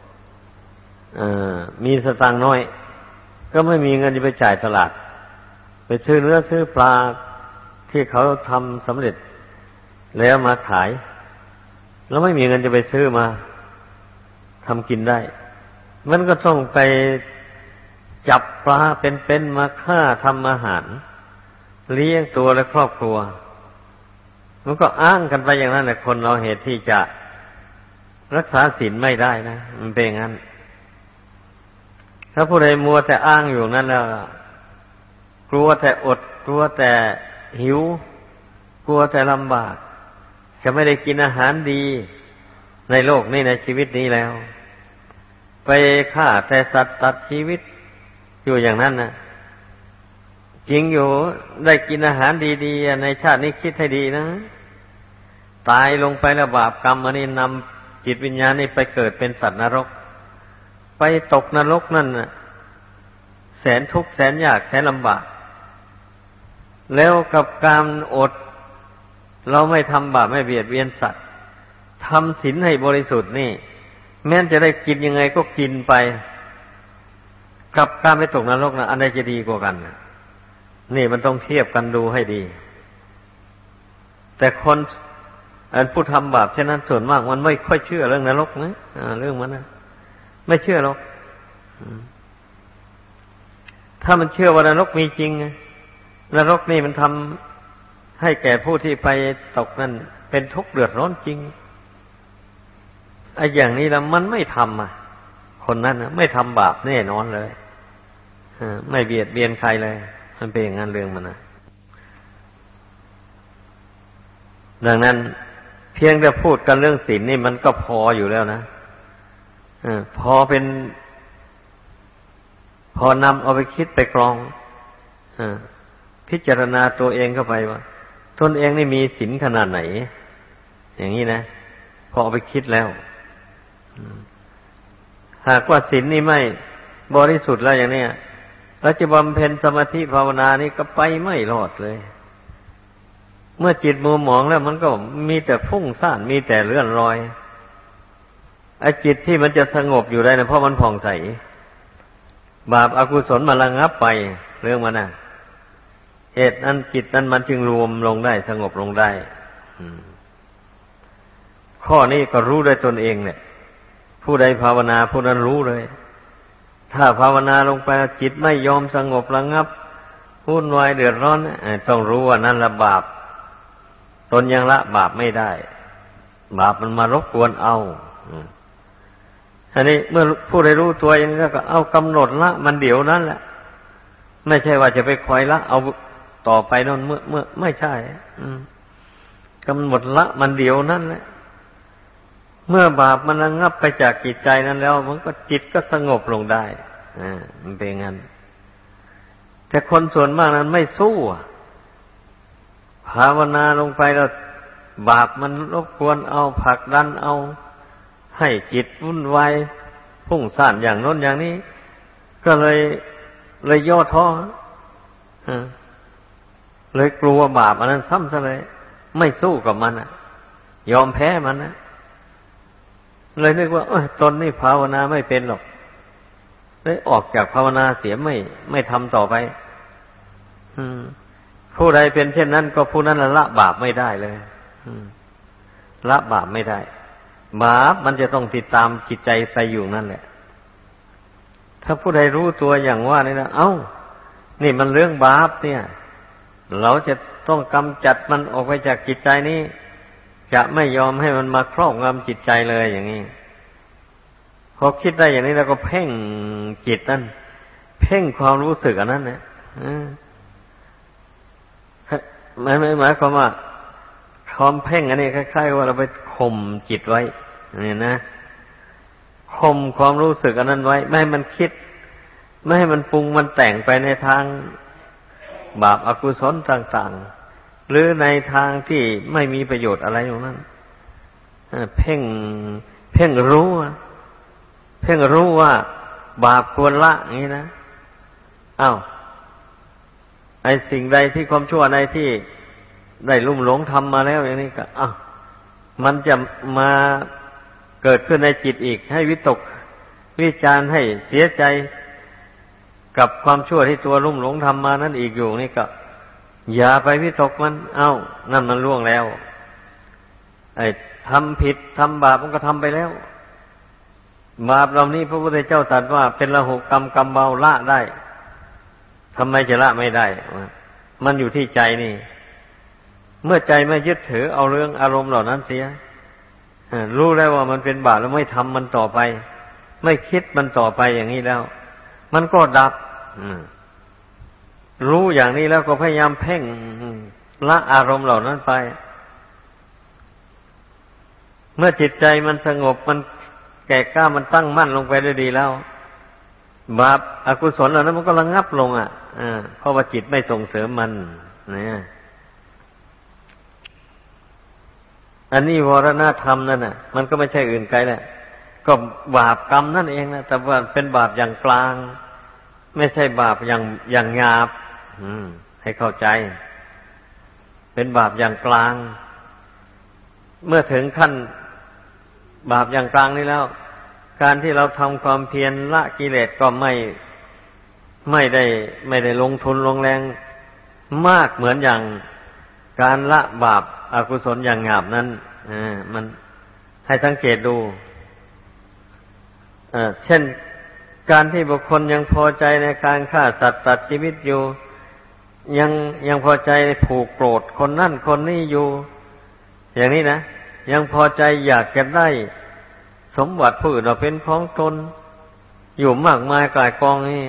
มีสตางค์น้อยก็ไม่มีเงินจะไปจ่ายตลาดไปซื้อเนื้อซื้อปลาที่เขาทำสำเร็จแล้วมาขายแล้วไม่มีเงินจะไปซื้อมาทำกินได้มันก็ต้องไปจับปลาเป็นๆมาฆ่าทำอาหารเลี้ยงตัวและครอบครัวมันก็อ้างกันไปอย่างนั้นแหละคนเราเหตุที่จะรักษาศีลไม่ได้นะมันเป็นอย่างนั้นถ้าผู้ใดมัวแต่อ้างอยู่นั่นแล้วกลัวแต่อดกลัวแต่หิวกลัวแต่ลำบากจะไม่ได้กินอาหารดีในโลกนี้ในชีวิตนี้แล้วไปฆ่าแต่สัตว์ตัดชีวิตอยู่อย่างนั้นนะจริงอยู่ได้กินอาหารดีๆในชาตินี้คิดให้ดีนะตายลงไปแล้วบาปกรรมอันนี้นำจิตวิญญาณนี่ไปเกิดเป็นสัตว์นรกไปตกนรกนั่นน่ะแสนทุกข์แสนยากแสนลำบากแล้วกับการอดเราไม่ทำบาปไม่เบียดเบียนสัตว์ทำศีลให้บริสุทธิ์นี่แม้จะได้กินยังไงก็กินไปกับการไม่ตกนรกนะอันใดจะดีกว่ากันนี่มันต้องเทียบกันดูให้ดีแต่คนผู้ทำบาปเช่นนั้นส่วนมากมันไม่ค่อยเชื่อเรื่องนรกนะเรื่องมันนะไม่เชื่อหรอกถ้ามันเชื่อว่านรกมีจริงนรกนี่มันทำให้แก่ผู้ที่ไปตกนั่นเป็นทุกข์เดือดร้อนจริงไอ้อย่างนี้แล้วมันไม่ทำคนนั้นไม่ทำบาปแน่นอนเลยไม่เบียดเบียนใครเลยมันเป็นอย่างนั้นเรื่องมันนะดังนั้นเพียงแต่พูดกันเรื่องศีลนี่มันก็พออยู่แล้วนะพอนำเอาไปคิดไปกรองพิจารณาตัวเองเข้าไปว่าตนเองนี่มีศีลขนาดไหนอย่างนี้นะพอเอาไปคิดแล้วหากว่าศีลนี่ไม่บริสุทธิ์แล้วอย่างนี้เราจะบำเพ็ญสมาธิภาวนานี่ก็ไปไม่รอดเลยเมื่อจิตมัวหมองแล้วมันก็มีแต่ฟุ้งซ่านมีแต่เลื่อนลอยไอ้จิตที่มันจะสงบอยู่ได้นะเพราะมันผ่องใสบาปอกุศลมันระงับไปเรื่องมันนะเหตุนั้นจิตนั้นมันจึงรวมลงได้สงบลงได้ข้อนี้ก็รู้ได้ตนเองเนี่ยผู้ใดภาวนาผู้นั้นรู้เลยถ้าภาวนาลงไปจิตไม่ยอมสงบระงับวุ่นวายเดือดร้อนต้องรู้ว่านั่นละบาปตนยังละบาปไม่ได้บาปมันมารบกวนเอาอันนี้เมื่อผู้ใดรู้ตัวอย่างนี้ก็เอากำหนดละมันเดี๋ยวนั้นแหละไม่ใช่ว่าจะไปคอยละเอาต่อไปนั่นเมื่อไม่ใช่กำหนดละมันเดี๋ยวนั้นแหละเมื่อบาปมันระงับไปจากจิตใจนั้นแล้วมันก็จิตก็สงบลงได้มันเป็นงั้นแต่คนส่วนมากนั้นไม่สู้ภาวนาลงไปแล้วบาปมันรบกวนเอาผลักดันเอาให้จิตวุ่นวายพุ่งซ่านอย่างโน้นอย่างนี้ก็เลยย่อท้อเลยกลัวบาปอันนั้นซ้ำซะเลยไม่สู้กับมันยอมแพ้มันนะเลยนึกว่าตนนี่ภาวนาไม่เป็นหรอกเลยออกจากภาวนาเสียไม่ทำต่อไปผู้ใดเป็นเช่นนั้นก็ผู้นั้นละบาปไม่ได้เลยละบาปไม่ได้บาปมันจะต้องติดตามจิตใจไปอยู่นั่นแหละถ้าผู้ใดรู้ตัวอย่างว่านี่นะนี่มันเรื่องบาปเนี่ยเราจะต้องกำจัดมันออกไปจากจิตใจนี้จะไม่ยอมให้มันมาครอบงำจิตใจเลยอย่างนี้พอคิดได้อย่างนี้แล้วก็เพ่งจิตนั่นเพ่งความรู้สึกอันนั้นเนี่ยหมายความว่าความเพ่งอันนี้คล้ายๆว่าเราไปข่มจิตไว้นี่นะข่มความรู้สึกอันนั้นไว้ไม่ให้มันคิดไม่ให้มันปรุงมันแต่งไปในทางบาปอกุศลต่างๆหรือในทางที่ไม่มีประโยชน์อะไรอย่างนั้นเพ่งรู้ว่าบาปควรละอย่างนี้นะไอ้สิ่งใดที่ความชั่วใดที่ได้ลุ่มหลงทำมาแล้วอย่างนี้ก็มันจะมาเกิดขึ้นในจิตอีกให้วิตกวิจารณ์ให้เสียใจกับความชั่วที่ตัวลุ่มหลงทำมานั้นอีกอยู่นี่ก็อย่าไปวิตกมันนั่นมันล่วงแล้วไอ้ทำผิดทำบาปมันก็ทำไปแล้วบาปเหล่านี้พระพุทธเจ้าตรัสว่าเป็นละหุกรรมกรรมเบาละได้ทำไมจะละไม่ได้มันอยู่ที่ใจนี่เมื่อใจไม่ยึดถือเอาเรื่องอารมณ์เหล่านั้นเสียรู้แล้วว่ามันเป็นบาปแล้วไม่ทำมันต่อไปไม่คิดมันต่อไปอย่างนี้แล้วมันก็ดับรู้อย่างนี้แล้วก็พยายามเพ่งละอารมณ์เหล่านั้นไปเมื่อจิตใจมันสงบมันแก่กล้ามันตั้งมั่นลงไปได้ดีแล้วบาปอกุศลเหล่านั้นมันก็ระงับลงเพราะว่าจิตไม่ส่งเสริมมันเนี่ยอันนี้วรณธรรมนั่นน่ะมันก็ไม่ใช่อื่นไกลแหละก็บาปกรรมนั่นเองนะแต่ว่าเป็นบาปอย่างกลางไม่ใช่บาปอย่างหยาบให้เข้าใจเป็นบาปอย่างกลางเมื่อถึงขั้นบาปอย่างกลางนี้แล้วการที่เราทำความเพียรละกิเลสก็ไม่ได้ลงทุนลงแรงมากเหมือนอย่างการละบาปอกุศลอย่างหยาบนั้นมันให้สังเกตดูเช่นการที่บุคคลยังพอใจในการฆ่าสัตว์ตัดชีวิตอยู่ยังพอใจผูกโกรธคนนั่นคนนี้อยู่อย่างนี้นะยังพอใจอยากจะได้สมบัติผู้อื่นเอาเป็นของตนอยู่มากมายกายกองนี่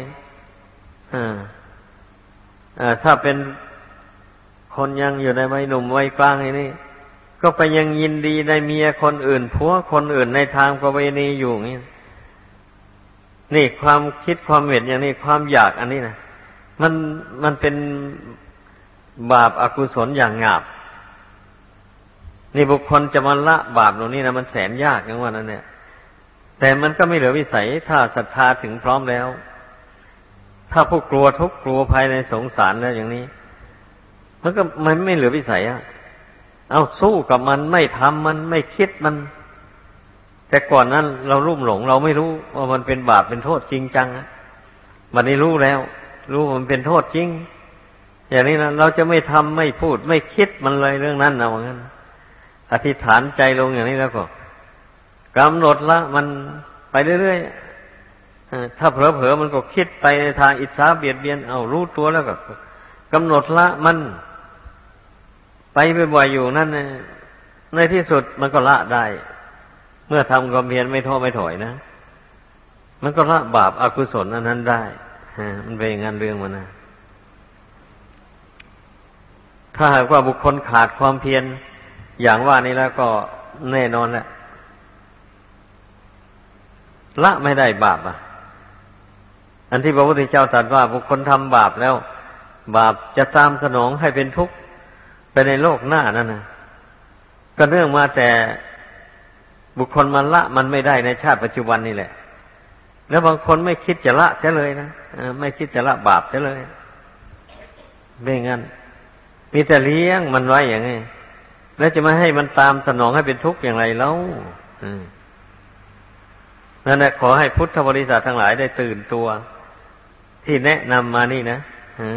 ถ้าเป็นคนยังอยู่ในวัยหนุ่มวัยกลางนี่ก็ไปยังยินดีในเมียคนอื่นผัวคนอื่นในทางประเวณีอยู่นี่นี่ความคิดความเห็นอย่างนี้ความอยากอันนี้นะมันเป็นบาปอกุศลอย่างหยาบนี่บุคคลจะมาละบาปตรงนี้นะมันแสนยากอย่างว่านั้นเนี่ยแต่มันก็ไม่เหลือวิสัยถ้าศรัทธาถึงพร้อมแล้วถ้าผู้กลัวทุกข์กลัวภัยในสงสารแล้วอย่างนี้มันไม่เหลือวิสัยเอาสู้กับมันไม่ทำมันไม่คิดมันแต่ก่อนนั้นเราลุ่มหลงเราไม่รู้ว่ามันเป็นบาปเป็นโทษจริงจังวันนี้รู้แล้วรู้ว่ามันเป็นโทษจริงอย่างนี้นะเราจะไม่ทำไม่พูดไม่คิดมันเลยเรื่องนั้นนะว่างั้นอธิษฐานใจลงอย่างนี้แล้วก็กำหนดละมันไปเรื่อยๆถ้าเผลอๆมันก็คิดไปในทางอิจฉาเบียดเบียนเอารู้ตัวแล้วก็กำหนดละมันไปบ่อยๆอยู่นั่นในที่สุดมันก็ละได้เมื่อทำความเพียรไม่ท้อไม่ถอยนะมันก็ละบาปอกุศลอันนั้นได้มันเป็นอย่างนั้นเรื่องมันนะถ้าหากว่าบุคคลขาดความเพียรอย่างว่านี้แล้วก็แน่นอนแหละละไม่ได้บาปอันที่พระพุทธเจ้าตรัสว่าบุคคลทำบาปแล้วบาปจะตามสนองให้เป็นทุกข์ไปในโลกหน้านั่นนะก็เนื่องมาแต่บุคคลมันละมันไม่ได้ในชาติปัจจุบันนี่แหละแล้วบางคนไม่คิดจะละเสียเลยนะไม่คิดจะละบาปเสียเลยไม่งั้นมีแต่เลี้ยงมันไว้อย่างนี้แล้วจะมาให้มันตามสนองให้เป็นทุกข์อย่างไรแล้วนั่นแหละขอให้พุทธบริษัททั้งหลายได้ตื่นตัวที่แนะนำมานี่นะ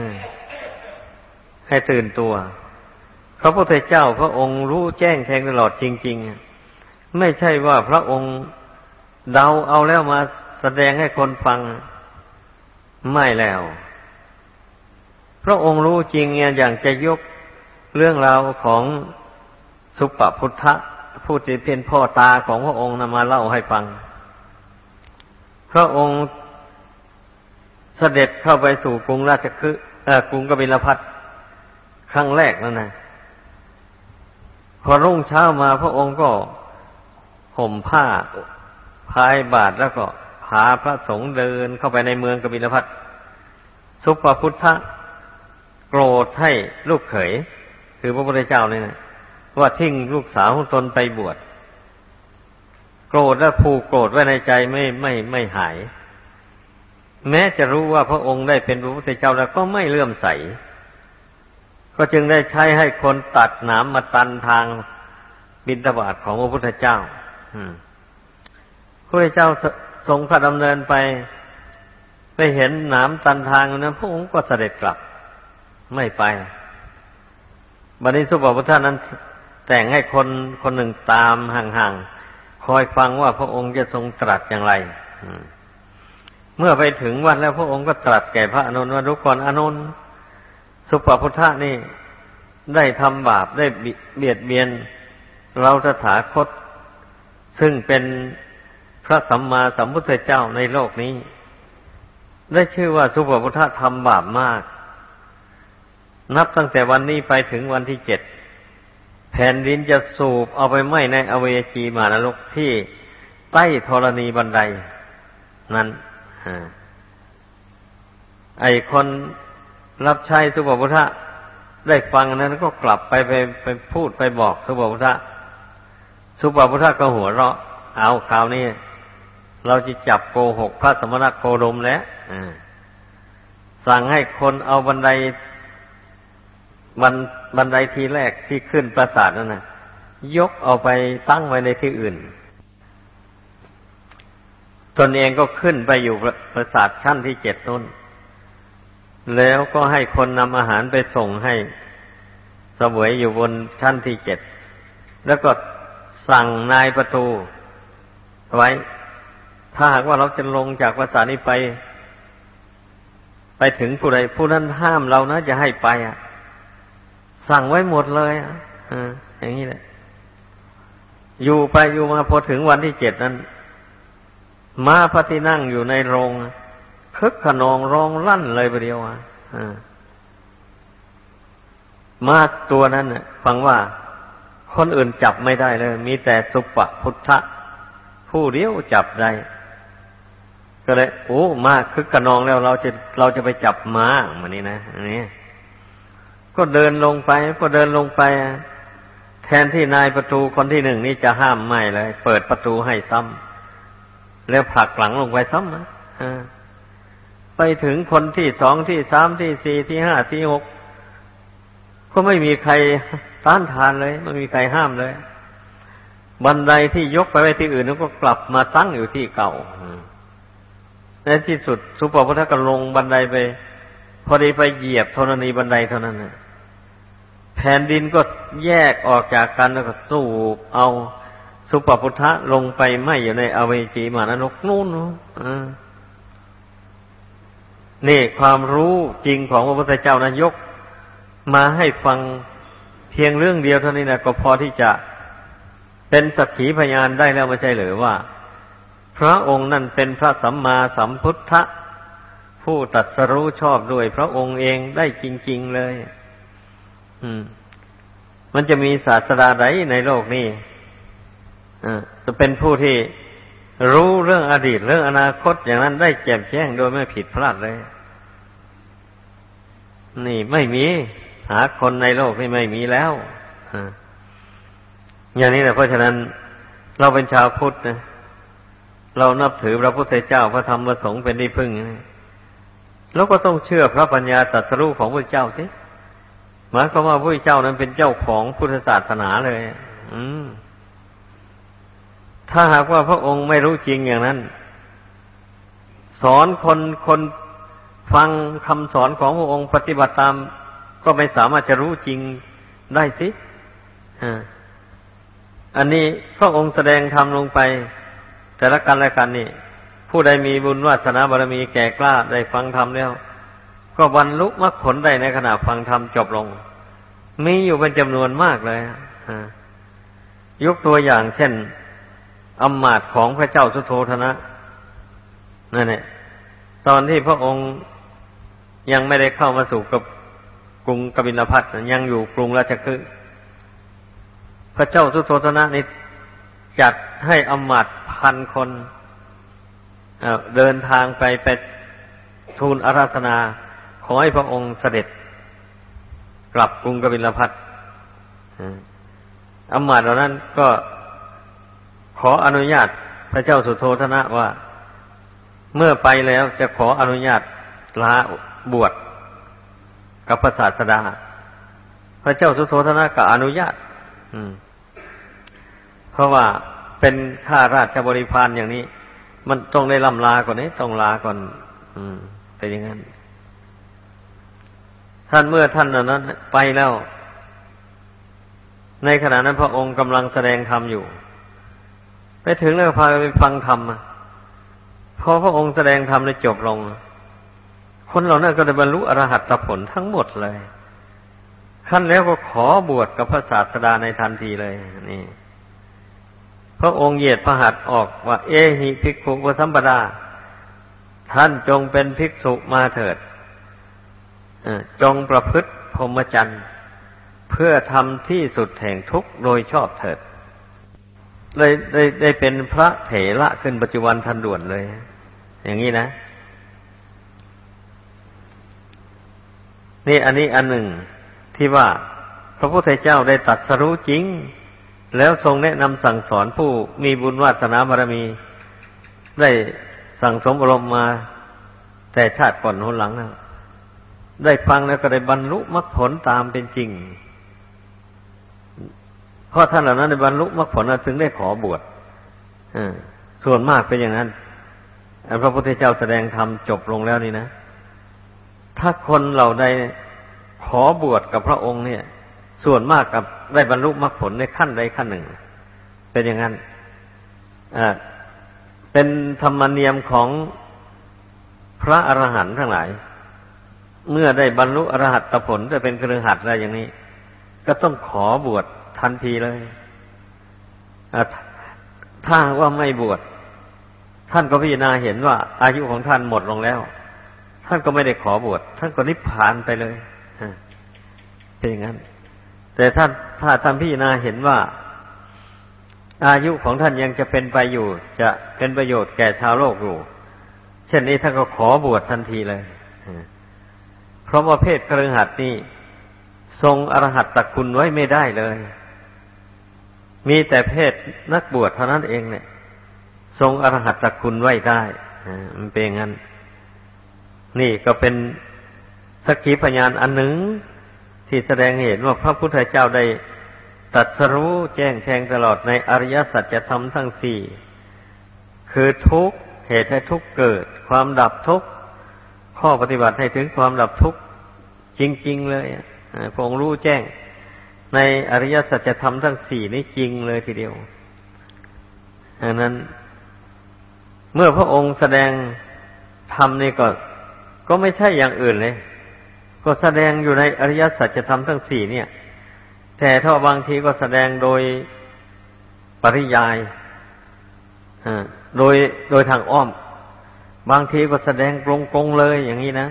ให้ตื่นตัวพระพุทธเจ้าพระองค์รู้แจ้งแทงตลอดจริงๆไม่ใช่ว่าพระองค์เดาเอาแล้วมาแสดงให้คนฟังไม่แล้วพระองค์รู้จริงอย่างจะยกเรื่องราวของสุปพุทธะผู้ที่เป็นพ่อตาของพระองค์นำมาเล่าให้ฟังพระองค์เสด็จเข้าไปสู่กรุงราชคฤห์กรุงกบิลพัสดุครั้งแรกนั่นนะพอรุ่งเช้ามาพระองค์ก็ห่มผ้าพายบาตรแล้วก็พาพระสงฆ์เดินเข้าไปในเมืองกบิลพัสดุสุปพุทธะโกรธให้ลูกเขยคือพระพุทธเจ้าเนี่ยนะว่าทิ้งลูกสาวของตนไปบวชโกรธและผูกโกรธไว้ในใจไม่หายแม้จะรู้ว่าพระองค์ได้เป็นพระพุทธเจ้าแล้วก็ไม่เลื่อมใสก็จึงได้ใช้ให้คนตัดหนามมาตันทางบิณฑบาตของพระพุทธเจ้าพระพุทธเจ้าทรงพระดำเนินไปเห็นหนามตันทางนั้นพระองค์ก็เสด็จกลับไม่ไปบัดนี้สุปพุทธะนั้นแต่งให้คนหนึ่งตามห่างๆคอยฟังว่าพระองค์จะทรงตรัสอย่างไรเมื่อไปถึงวัดแล้วพระองค์ก็ตรัสแก่พระอานนท์ว่าดูก่อนอานนท์สุปพุทธะนี่ได้ทำบาปได้เบียดเบียนเราตถาคตซึ่งเป็นพระสัมมาสัมพุทธเจ้าในโลกนี้ได้ชื่อว่าสุปพุทธะทำบาปมากนับตั้งแต่วันนี้ไปถึงวันที่7แผ่นดินจะสูบเอาไปไหม้ในอเวจีมานรกที่ใต้ธรณีบันไดนั้นไอ้คนรับใช้สุปพุทธะได้ฟังนั้นก็กลับไปพูดไปบอกสุปพุทธะสุปพุทธะก็หัวเราะเอาคราวนี้เราจะจับโกหกพระสมณโคดมแล้วสั่งให้คนเอาบันไดทีแรกที่ขึ้นปราสาทนั่นนะยกเอาไปตั้งไว้ในที่อื่นตนเองก็ขึ้นไปอยู่ปราสาทชั้นที่7นู่นแล้วก็ให้คนนำอาหารไปส่งให้เสวยอยู่บนชั้นที่7แล้วก็สั่งนายประตูไว้ถ้าหากว่าเราจะลงจากปราสาทนี้ไปถึงผู้ใดผู้นั้นห้ามเรานะจะให้ไปสั่งไว้หมดเลยอย่างนี้แหละอยู่ไปอยู่มาพอถึงวันที่7นั้นม้าพระที่นั่งอยู่ในโรงคึกขนองร้องลั่นเลยประเดี๋ยวม้าตัวนั้นฟังว่าคนอื่นจับไม่ได้เลยมีแต่สุปพุทธะผู้เดียวจับได้ก็เลยโอ้มากคึกขนองแล้วเราจะไปจับม้ามันนี่นะอันนี้ก็เดินลงไปแทนที่นายประตูคนที่หนึ่งนี่จะห้ามไม่เลยเปิดประตูให้ซ้ำแล้วผลักหลังลงไปซ้ำนะไปถึงคนที่สองที่สามที่สี่ที่ห้าที่หกก็ไม่มีใครต้านทานเลยไม่มีใครห้ามเลยบันไดที่ยกไปไว้ที่อื่นก็กลับมาตั้งอยู่ที่เก่าในที่สุดสุปพุทธะก็ลงบันไดไปพอดีไปเหยียบธรณีบันไดเท่านั้นนะแผ่นดินก็แยกออกจากกันแล้วก็สูบเอาสุปพุทธะลงไปไหม้อยู่ในอเวจีมานรกนู่นนี่ความรู้จริงของพระพุทธเจ้านะยกมาให้ฟังเพียงเรื่องเดียวเท่านี้นะก็พอที่จะเป็นสักขีพยานได้แล้วไม่ใช่หรือว่าพระองค์นั่นเป็นพระสัมมาสัมพุทธะผู้ตรัสรู้ชอบด้วยพระองค์เองได้จริงๆเลยมันจะมีศาสดาใดในโลกนี้จะเป็นผู้ที่รู้เรื่องอดีตเรื่องอนาคตอย่างนั้นได้แจ่มแจ้งโดยไม่ผิดพลาดเลยนี่ไม่มีหาคนในโลกนี่ไม่มีแล้วอย่างนี้แหละเพราะฉะนั้นเราเป็นชาวพุทธนะเรานับถือพระพุทธเจ้าพระธรรมพระสงฆ์เป็นที่พึ่งเราก็ต้องเชื่อพระปัญญาตรัสรู้ของพระเจ้าสิหมายความว่าพระเจ้านั้นเป็นเจ้าของพุทธศาสนาเลยถ้าหากว่าพระองค์ไม่รู้จริงอย่างนั้นสอนคนฟังคำสอนของพระองค์ปฏิบัติตามก็ไม่สามารถจะรู้จริงได้สิอันนี้พระองค์แสดงธรรมลงไปแต่ละกันและกันนี่ผู้ใดมีบุญวาสนาบารมีแก่กล้าได้ฟังธรรมแล้วก็บรรลุมรรคผลได้ในขณะฟังธรรมจบลงมีอยู่เป็นจำนวนมากเลยยกตัวอย่างเช่นอำมาตย์ของพระเจ้าสุโธทนะนั่นแหละตอนที่พระองค์ยังไม่ได้เข้ามาสู่กับกรุงกบิลพัสดุยังอยู่กรุงราชคฤห์พระเจ้าสุโธทนะนี่จัดให้อำมาตย์1,000 คนเดินทางไปทูลอาราธนาขอให้พระองค์เสด็จกลับกรุงกบิลพัสดุอำมาตย์เหล่านั้นก็ขออนุญาตพระเจ้าสุโธทนะว่าเมื่อไปแล้วจะขออนุญาตลาบวชกับพระศาสดาพระเจ้าสุโธทนะก็อนุญาตเพราะว่าเป็นข้าราชบริพารอย่างนี้มันต้องได้ล่ำลาก่อนนี้ต้องลาก่อนเป็นอย่างนั้นเมื่อท่านนั้นไปแล้วในขณะนั้นพระองค์กำลังแสดงธรรมอยู่ไปถึงแล้วพาไปฟังธรรมพอพระองค์แสดงธรรมได้จบลงคนเหล่านั้นก็ได้บรรลุอรหัตผลทั้งหมดเลยขั้นแล้วก็ขอบวชกับพระศาสดาในทันทีเลยนี่พระองค์เหยียดพระหัตถ์ออกว่าเอหิภิกขุอุปสัมปทาท่านจงเป็นภิกษุมาเถิดจงประพฤติพรหมจรรย์เพื่อทำที่สุดแห่งทุกข์โดยชอบเถิดได้เป็นพระเถระขึ้นปัจจุบันทันด่วนเลยอย่างนี้นะนี่อันนี้อันหนึ่งที่ว่าพระพุทธเจ้าได้ตรัสรู้จริงแล้วทรงแนะนำสั่งสอนผู้มีบุญวาสนาบารมีได้สั่งสมอบรมมาแต่ชาติก่อนหนหลังนะได้ฟังแล้วก็ได้บรรลุมรรคผลตามเป็นจริงเพราะท่านเหล่านั้นได้บรรลุมรรคผลถึงได้ขอบวชส่วนมากเป็นอย่างนั้นพระพุทธเจ้าแสดงธรรมจบลงแล้วนี่นะถ้าคนเหล่าใดขอบวชกับพระองค์เนี่ยส่วนมากกับได้บรรลุมรรคผลในขั้นใดขั้นหนึ่งเป็นอย่างนั้นเป็นธรรมเนียมของพระอรหันต์ทั้งหลายเมื่อได้บรรลุอรหัตผลจะเป็นคฤหัสถ์อะไรอย่างนี้ก็ต้องขอบวชทันทีเลยถ้าว่าไม่บวชท่านก็พิจารณาเห็นว่าอายุของท่านหมดลงแล้วท่านก็ไม่ได้ขอบวชท่านก็นิพพานไปเลยเป็นอย่างนั้นแต่ถ้าท่านพิจารณาเห็นว่าอายุของท่านยังจะเป็นไปอยู่จะเป็นประโยชน์แก่ชาวโลกอยู่เช่นนี้ท่านก็ขอบวชทันทีเลยเพราะว่าเพศคฤหัสถ์นี่ทรงอรหัตตคุณไว้ไม่ได้เลยมีแต่เพศนักบวชเท่านั้นเองเนี่ยทรงอรหัตตคุณไว้ได้มันเป็นงั้นนี่ก็เป็นสักขีพยานอันหนึ่งที่แสดงเห็นว่าพระพุทธเจ้าได้ตรัสรู้แจ้งแทงตลอดในอริยสัจธรรมทั้งสี่คือทุกข์เหตุให้ทุกข์เกิดความดับทุกข์ข้อปฏิบัติให้ถึงความดับทุกข์จริงๆเลยพระองค์รู้แจ้งในอริยสัจธรรมทั้งสี่นี้จริงเลยทีเดียวดังนั้นเมื่อพระองค์แสดงธรรมนี่ก็ไม่ใช่อย่างอื่นเลยก็แสดงอยู่ในอริยสัจธรรมทั้งสี่เนี่ยแต่ถ้าบางทีก็แสดงโดยปริยายโดยทางอ้อมบางทีก็แสดงตรงๆเลยอย่างนี้นะ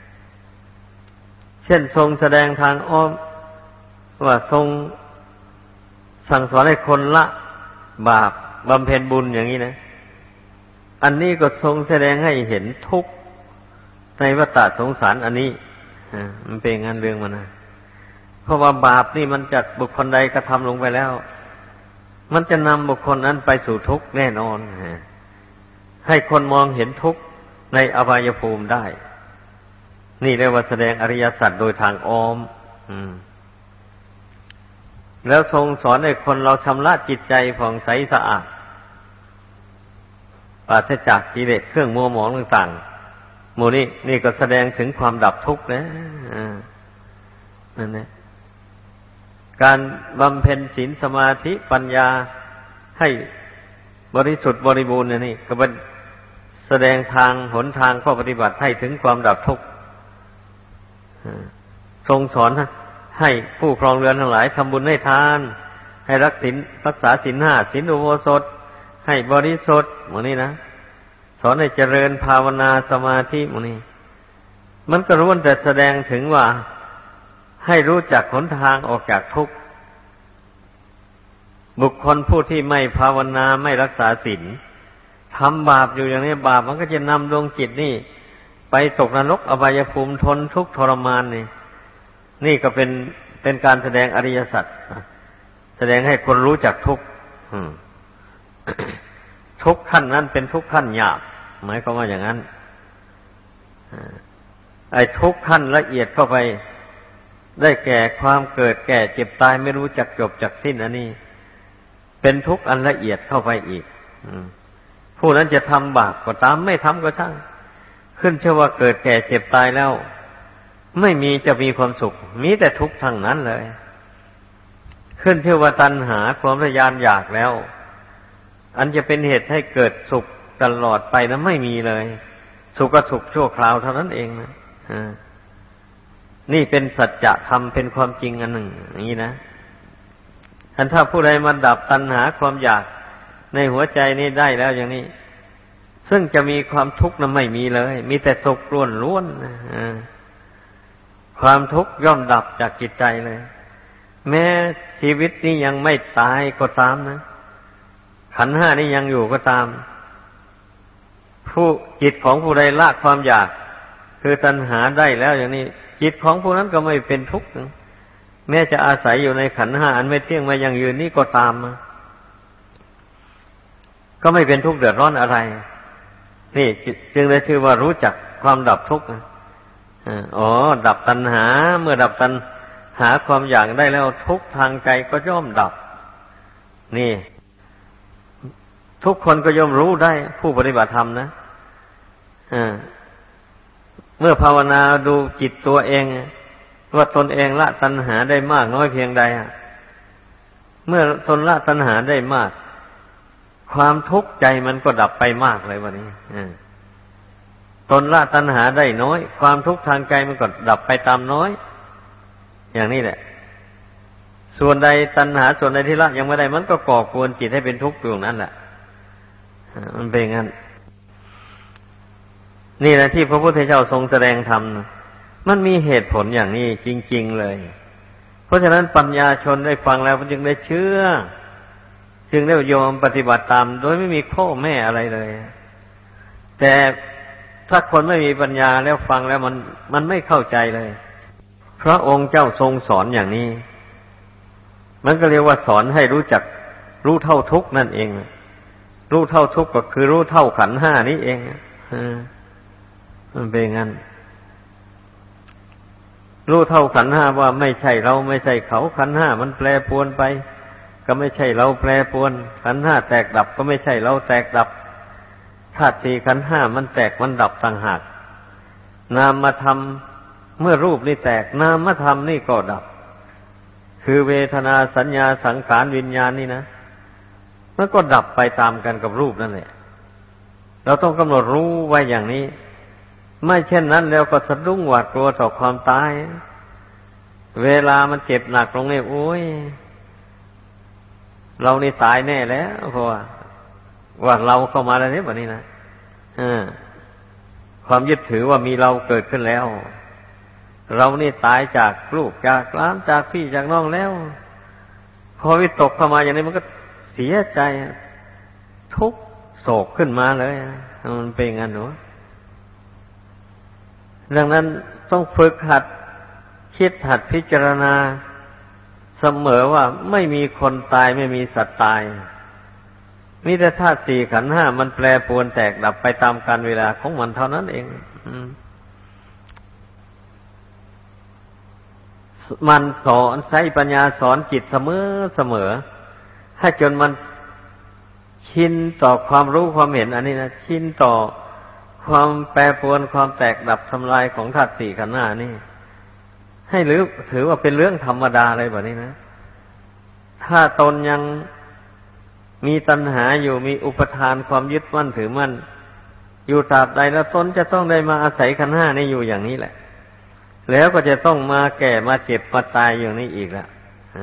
เช่นทรงแสดงทางอ้อมว่าทรงสั่งสอนให้คนละบาปบำเพ็ญบุญอย่างนี้นะอันนี้ก็ทรงแสดงให้เห็นทุกข์ในวัฏสงสารอันนี้มันเป็นงานเรื่องมันนะเพราะว่าบาปนี่มันจากบุคคลใดกระทำลงไปแล้วมันจะนำบุคคลนั้นไปสู่ทุกข์แน่นอนให้คนมองเห็นทุกข์ในอบายภูมิได้นี่เรียกว่าแสดงอริยสัจโดยทางอ้อมแล้วทรงสอนให้คนเราชำระจิตใจผ่องใสสะอาดปราศจากกิเลสเครื่องมัวหมองต่างๆหมู่นี้นี่ก็แสดงถึงความดับทุกข์นะนั่นแหละการบำเพ็ญศีลสมาธิปัญญาให้บริสุทธิ์บริบูรณ์นี่ก็เป็นแสดงทางหนทางข้อปฏิบัติให้ถึงความดับทุกข์ทรงสอนให้ผู้ครองเรือนทั้งหลายทำบุญให้ทานให้รักษาศีลห้าศีลอุโบสถให้บริสุทธิ์หมู่นี้นะสอนให้เจริญภาวนาสมาธิหมู่นี้มันก็ล้วนแต่แสดงถึงว่าให้รู้จักหนทางออกจากทุกข์บุคคลผู้ที่ไม่ภาวนาไม่รักษาศีลทำบาปอยู่อย่างนี้บาปมันก็จะนำดวงจิตนี่ไปตกนรกอบายภูมิทนทุกข์ทรมานนี่ก็เป็นการแสดงอริยสัจแสดงให้คนรู้จักทุกข์ทุกข์ขั้นนั้นเป็นทุกข์ขั้นหยาบหมายความว่าอย่างนั้นไอ้ทุกข์ขั้นละเอียดเข้าไปได้แก่ความเกิดแก่เจ็บตายไม่รู้จักจบจักสิ้นอันนี้เป็นทุกข์อันละเอียดเข้าไปอีกผู้นั้นจะทำบาปก็ตามไม่ทำก็ช่างขึ้นเชื่อว่าเกิดแก่เจ็บตายแล้วไม่มีจะมีความสุขมีแต่ทุกข์ทั้งนั้นเลยขึ้นเชื่อว่าตัณหาความทยานอยากแล้วอันจะเป็นเหตุให้เกิดสุขตลอดไปนั้นไม่มีเลยสุขก็สุขชั่วคราวเท่านั้นเองนะนี่เป็นสัจธรรมเป็นความจริงอันหนึ่งอย่างนี้นะถ้าผู้ใดมาดับตัณหาความอยากในหัวใจนี้ได้แล้วอย่างนี้ซึ่งจะมีความทุกข์นั้นไม่มีเลยมีแต่สุขล้วนๆความทุกข์ย่อมดับจากจิตใจเลยแม้ชีวิตนี้ยังไม่ตายก็ตามนะขันธ์ห้านี้ยังอยู่ก็ตามผู้จิตของผู้ใดละความอยากคือตัณหาได้แล้วอย่างนี้จิตของผู้นั้นก็ไม่เป็นทุกข์แม้จะอาศัยอยู่ในขันธ์ห้าอันไม่เที่ยงมายังยืนนี่ก็ตามก็ไม่เป็นทุกข์เดือดร้อนอะไรนี่จึงได้ชื่อว่ารู้จักความดับทุกข์ดับตัณหาเมื่อดับตัณหาความอยากได้แล้วทุกข์ทางใจก็ย่อมดับนี่ทุกคนก็ย่อมรู้ได้ผู้ปฏิบัติธรรมนะเมื่อภาวนาดูจิตตัวเองว่าตนเองละตัณหาได้มากน้อยเพียงใดเมื่อตนละตัณหาได้มากความทุกข์ใจมันก็ดับไปมากเลยวันนี้ตนละตัณหาได้น้อยความทุกข์ทางใจมันก็ดับไปตามน้อยอย่างนี้แหละส่วนใดตัณหาส่วนใดที่ละยังไม่ได้มันก็ก่อกวนจิตให้เป็นทุกข์อยู่นั่นแหละมันเป็นงั้นนี่แหละที่พระพุทธเจ้าทรงแสดงธรรมมันมีเหตุผลอย่างนี้จริงๆเลยเพราะฉะนั้นปัญญาชนได้ฟังแล้วมันจึงได้เชื่อจึงได้ยอมปฏิบัติตามโดยไม่มีข้อแม่อะไรเลยแต่ถ้าคนไม่มีปัญญาแล้วฟังแล้วมันไม่เข้าใจเลยพระองค์เจ้าทรงสอนอย่างนี้มันก็เรียกว่าสอนให้รู้จักรู้เท่าทุกข์นั่นเองรู้เท่าทุกข์ก็คือรู้เท่าขันธ์ห้านี้เองมันเป็นงั้นรู้เท่าขันธ์ห้าว่าไม่ใช่เราไม่ใช่เขาขันธ์ห้ามันแปรปรวนไปก็ไม่ใช่เราแปรปรวนขันธ์ห้าแตกดับก็ไม่ใช่เราแตกดับธาตุสี่ขันธ์ห้ามันแตกมันดับต่างหากนามธรรมเมื่อรูปนี่แตกนามธรรมนี่ก็ดับคือเวทนาสัญญาสังขารวิญญาณนี่นะมันก็ดับไปตามกันกับรูปนั่นแหละเราต้องกำหนดรู้ไว้อย่างนี้ไม่เช่นนั้นแล้วก็สะดุ้งหวาดกลัวต่อความตายเวลามันเจ็บหนักลงเนี่ยโอ้ยเรานี่ตายแน่แล้วเพราะว่าเราเข้ามาแล้วเนี่ยแบบนี้นะความยึดถือว่ามีเราเกิดขึ้นแล้วเรานี่ตายจากลูกจากหลานจากพี่จากน้องแล้วพอวิตกเข้ามาอย่างนี้มันก็เสียใจทุกข์โศกขึ้นมาเลยมันเป็นงั้นหนูดังนั้นต้องฝึกหัดคิดหัดพิจารณาเสมอว่าไม่มีคนตายไม่มีสัตว์ตายมีแต่ธาตุสี่ขันธ์ห้ามันแปรปรวนแตกดับไปตามกาลเวลาของมันเท่านั้นเองมันสอนใช้ปัญญาสอนจิตเสมอให้จนมันชินต่อความรู้ความเห็นอันนี้นะชินต่อความแปรปรวนความแตกดับทำลายของธาตุสี่ขันธ์ห้านี่ให้ถือว่าเป็นเรื่องธรรมดาเลยแบบนี้นะถ้าตนยังมีตัณหาอยู่มีอุปทานความยึดมั่นถือมั่นอยู่ตราบใดแล้วตนจะต้องได้มาอาศัยขันธ์ห้านี่อยู่อย่างนี้แหละแล้วก็จะต้องมาแก่มาเจ็บมาตายอย่างนี้อีกแล้ว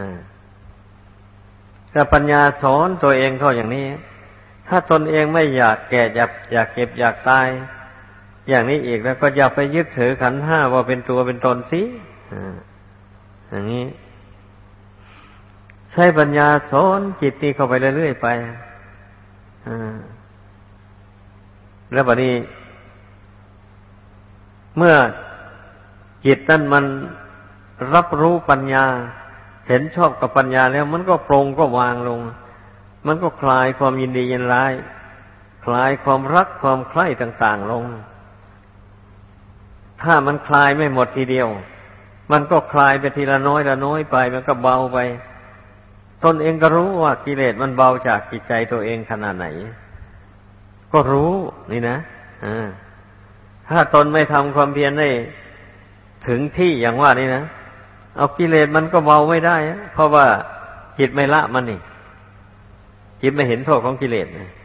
ถ้าปัญญาสอนตัวเองเข้าอย่างนี้ถ้าตนเองไม่อยากแก่อยากเจ็บอยากตายอย่างนี้อีกแล้วก็อย่าไปยึดถือขันธ์ห้าว่าเป็นตัวเป็นตนสิอย่างนี้ใช้ปัญญาสอนจิตนี้เข้าไปเรื่อยๆไปแล้วบัดนี้เมื่อจิตนั้นมันรับรู้ปัญญาเห็นชอบกับปัญญาแล้วมันก็ปรงก็วางลงมันก็คลายความยินดียินร้ายคลายความรักความใคร่ต่างๆลงถ้ามันคลายไม่หมดทีเดียวมันก็คลายไปทีละน้อยละน้อยไปมันก็เบาไปตนเองก็รู้ว่ากิเลสมันเบาจากจิตใจตัวเองขนาดไหนก็รู้นี่นะถ้าตนไม่ทำความเพียรได้ถึงที่อย่างว่านี่นะเอากิเลสมันก็เบาไม่ได้เพราะว่าจิตไม่ละมันนี่จิตไม่เห็นโทษของกิเลส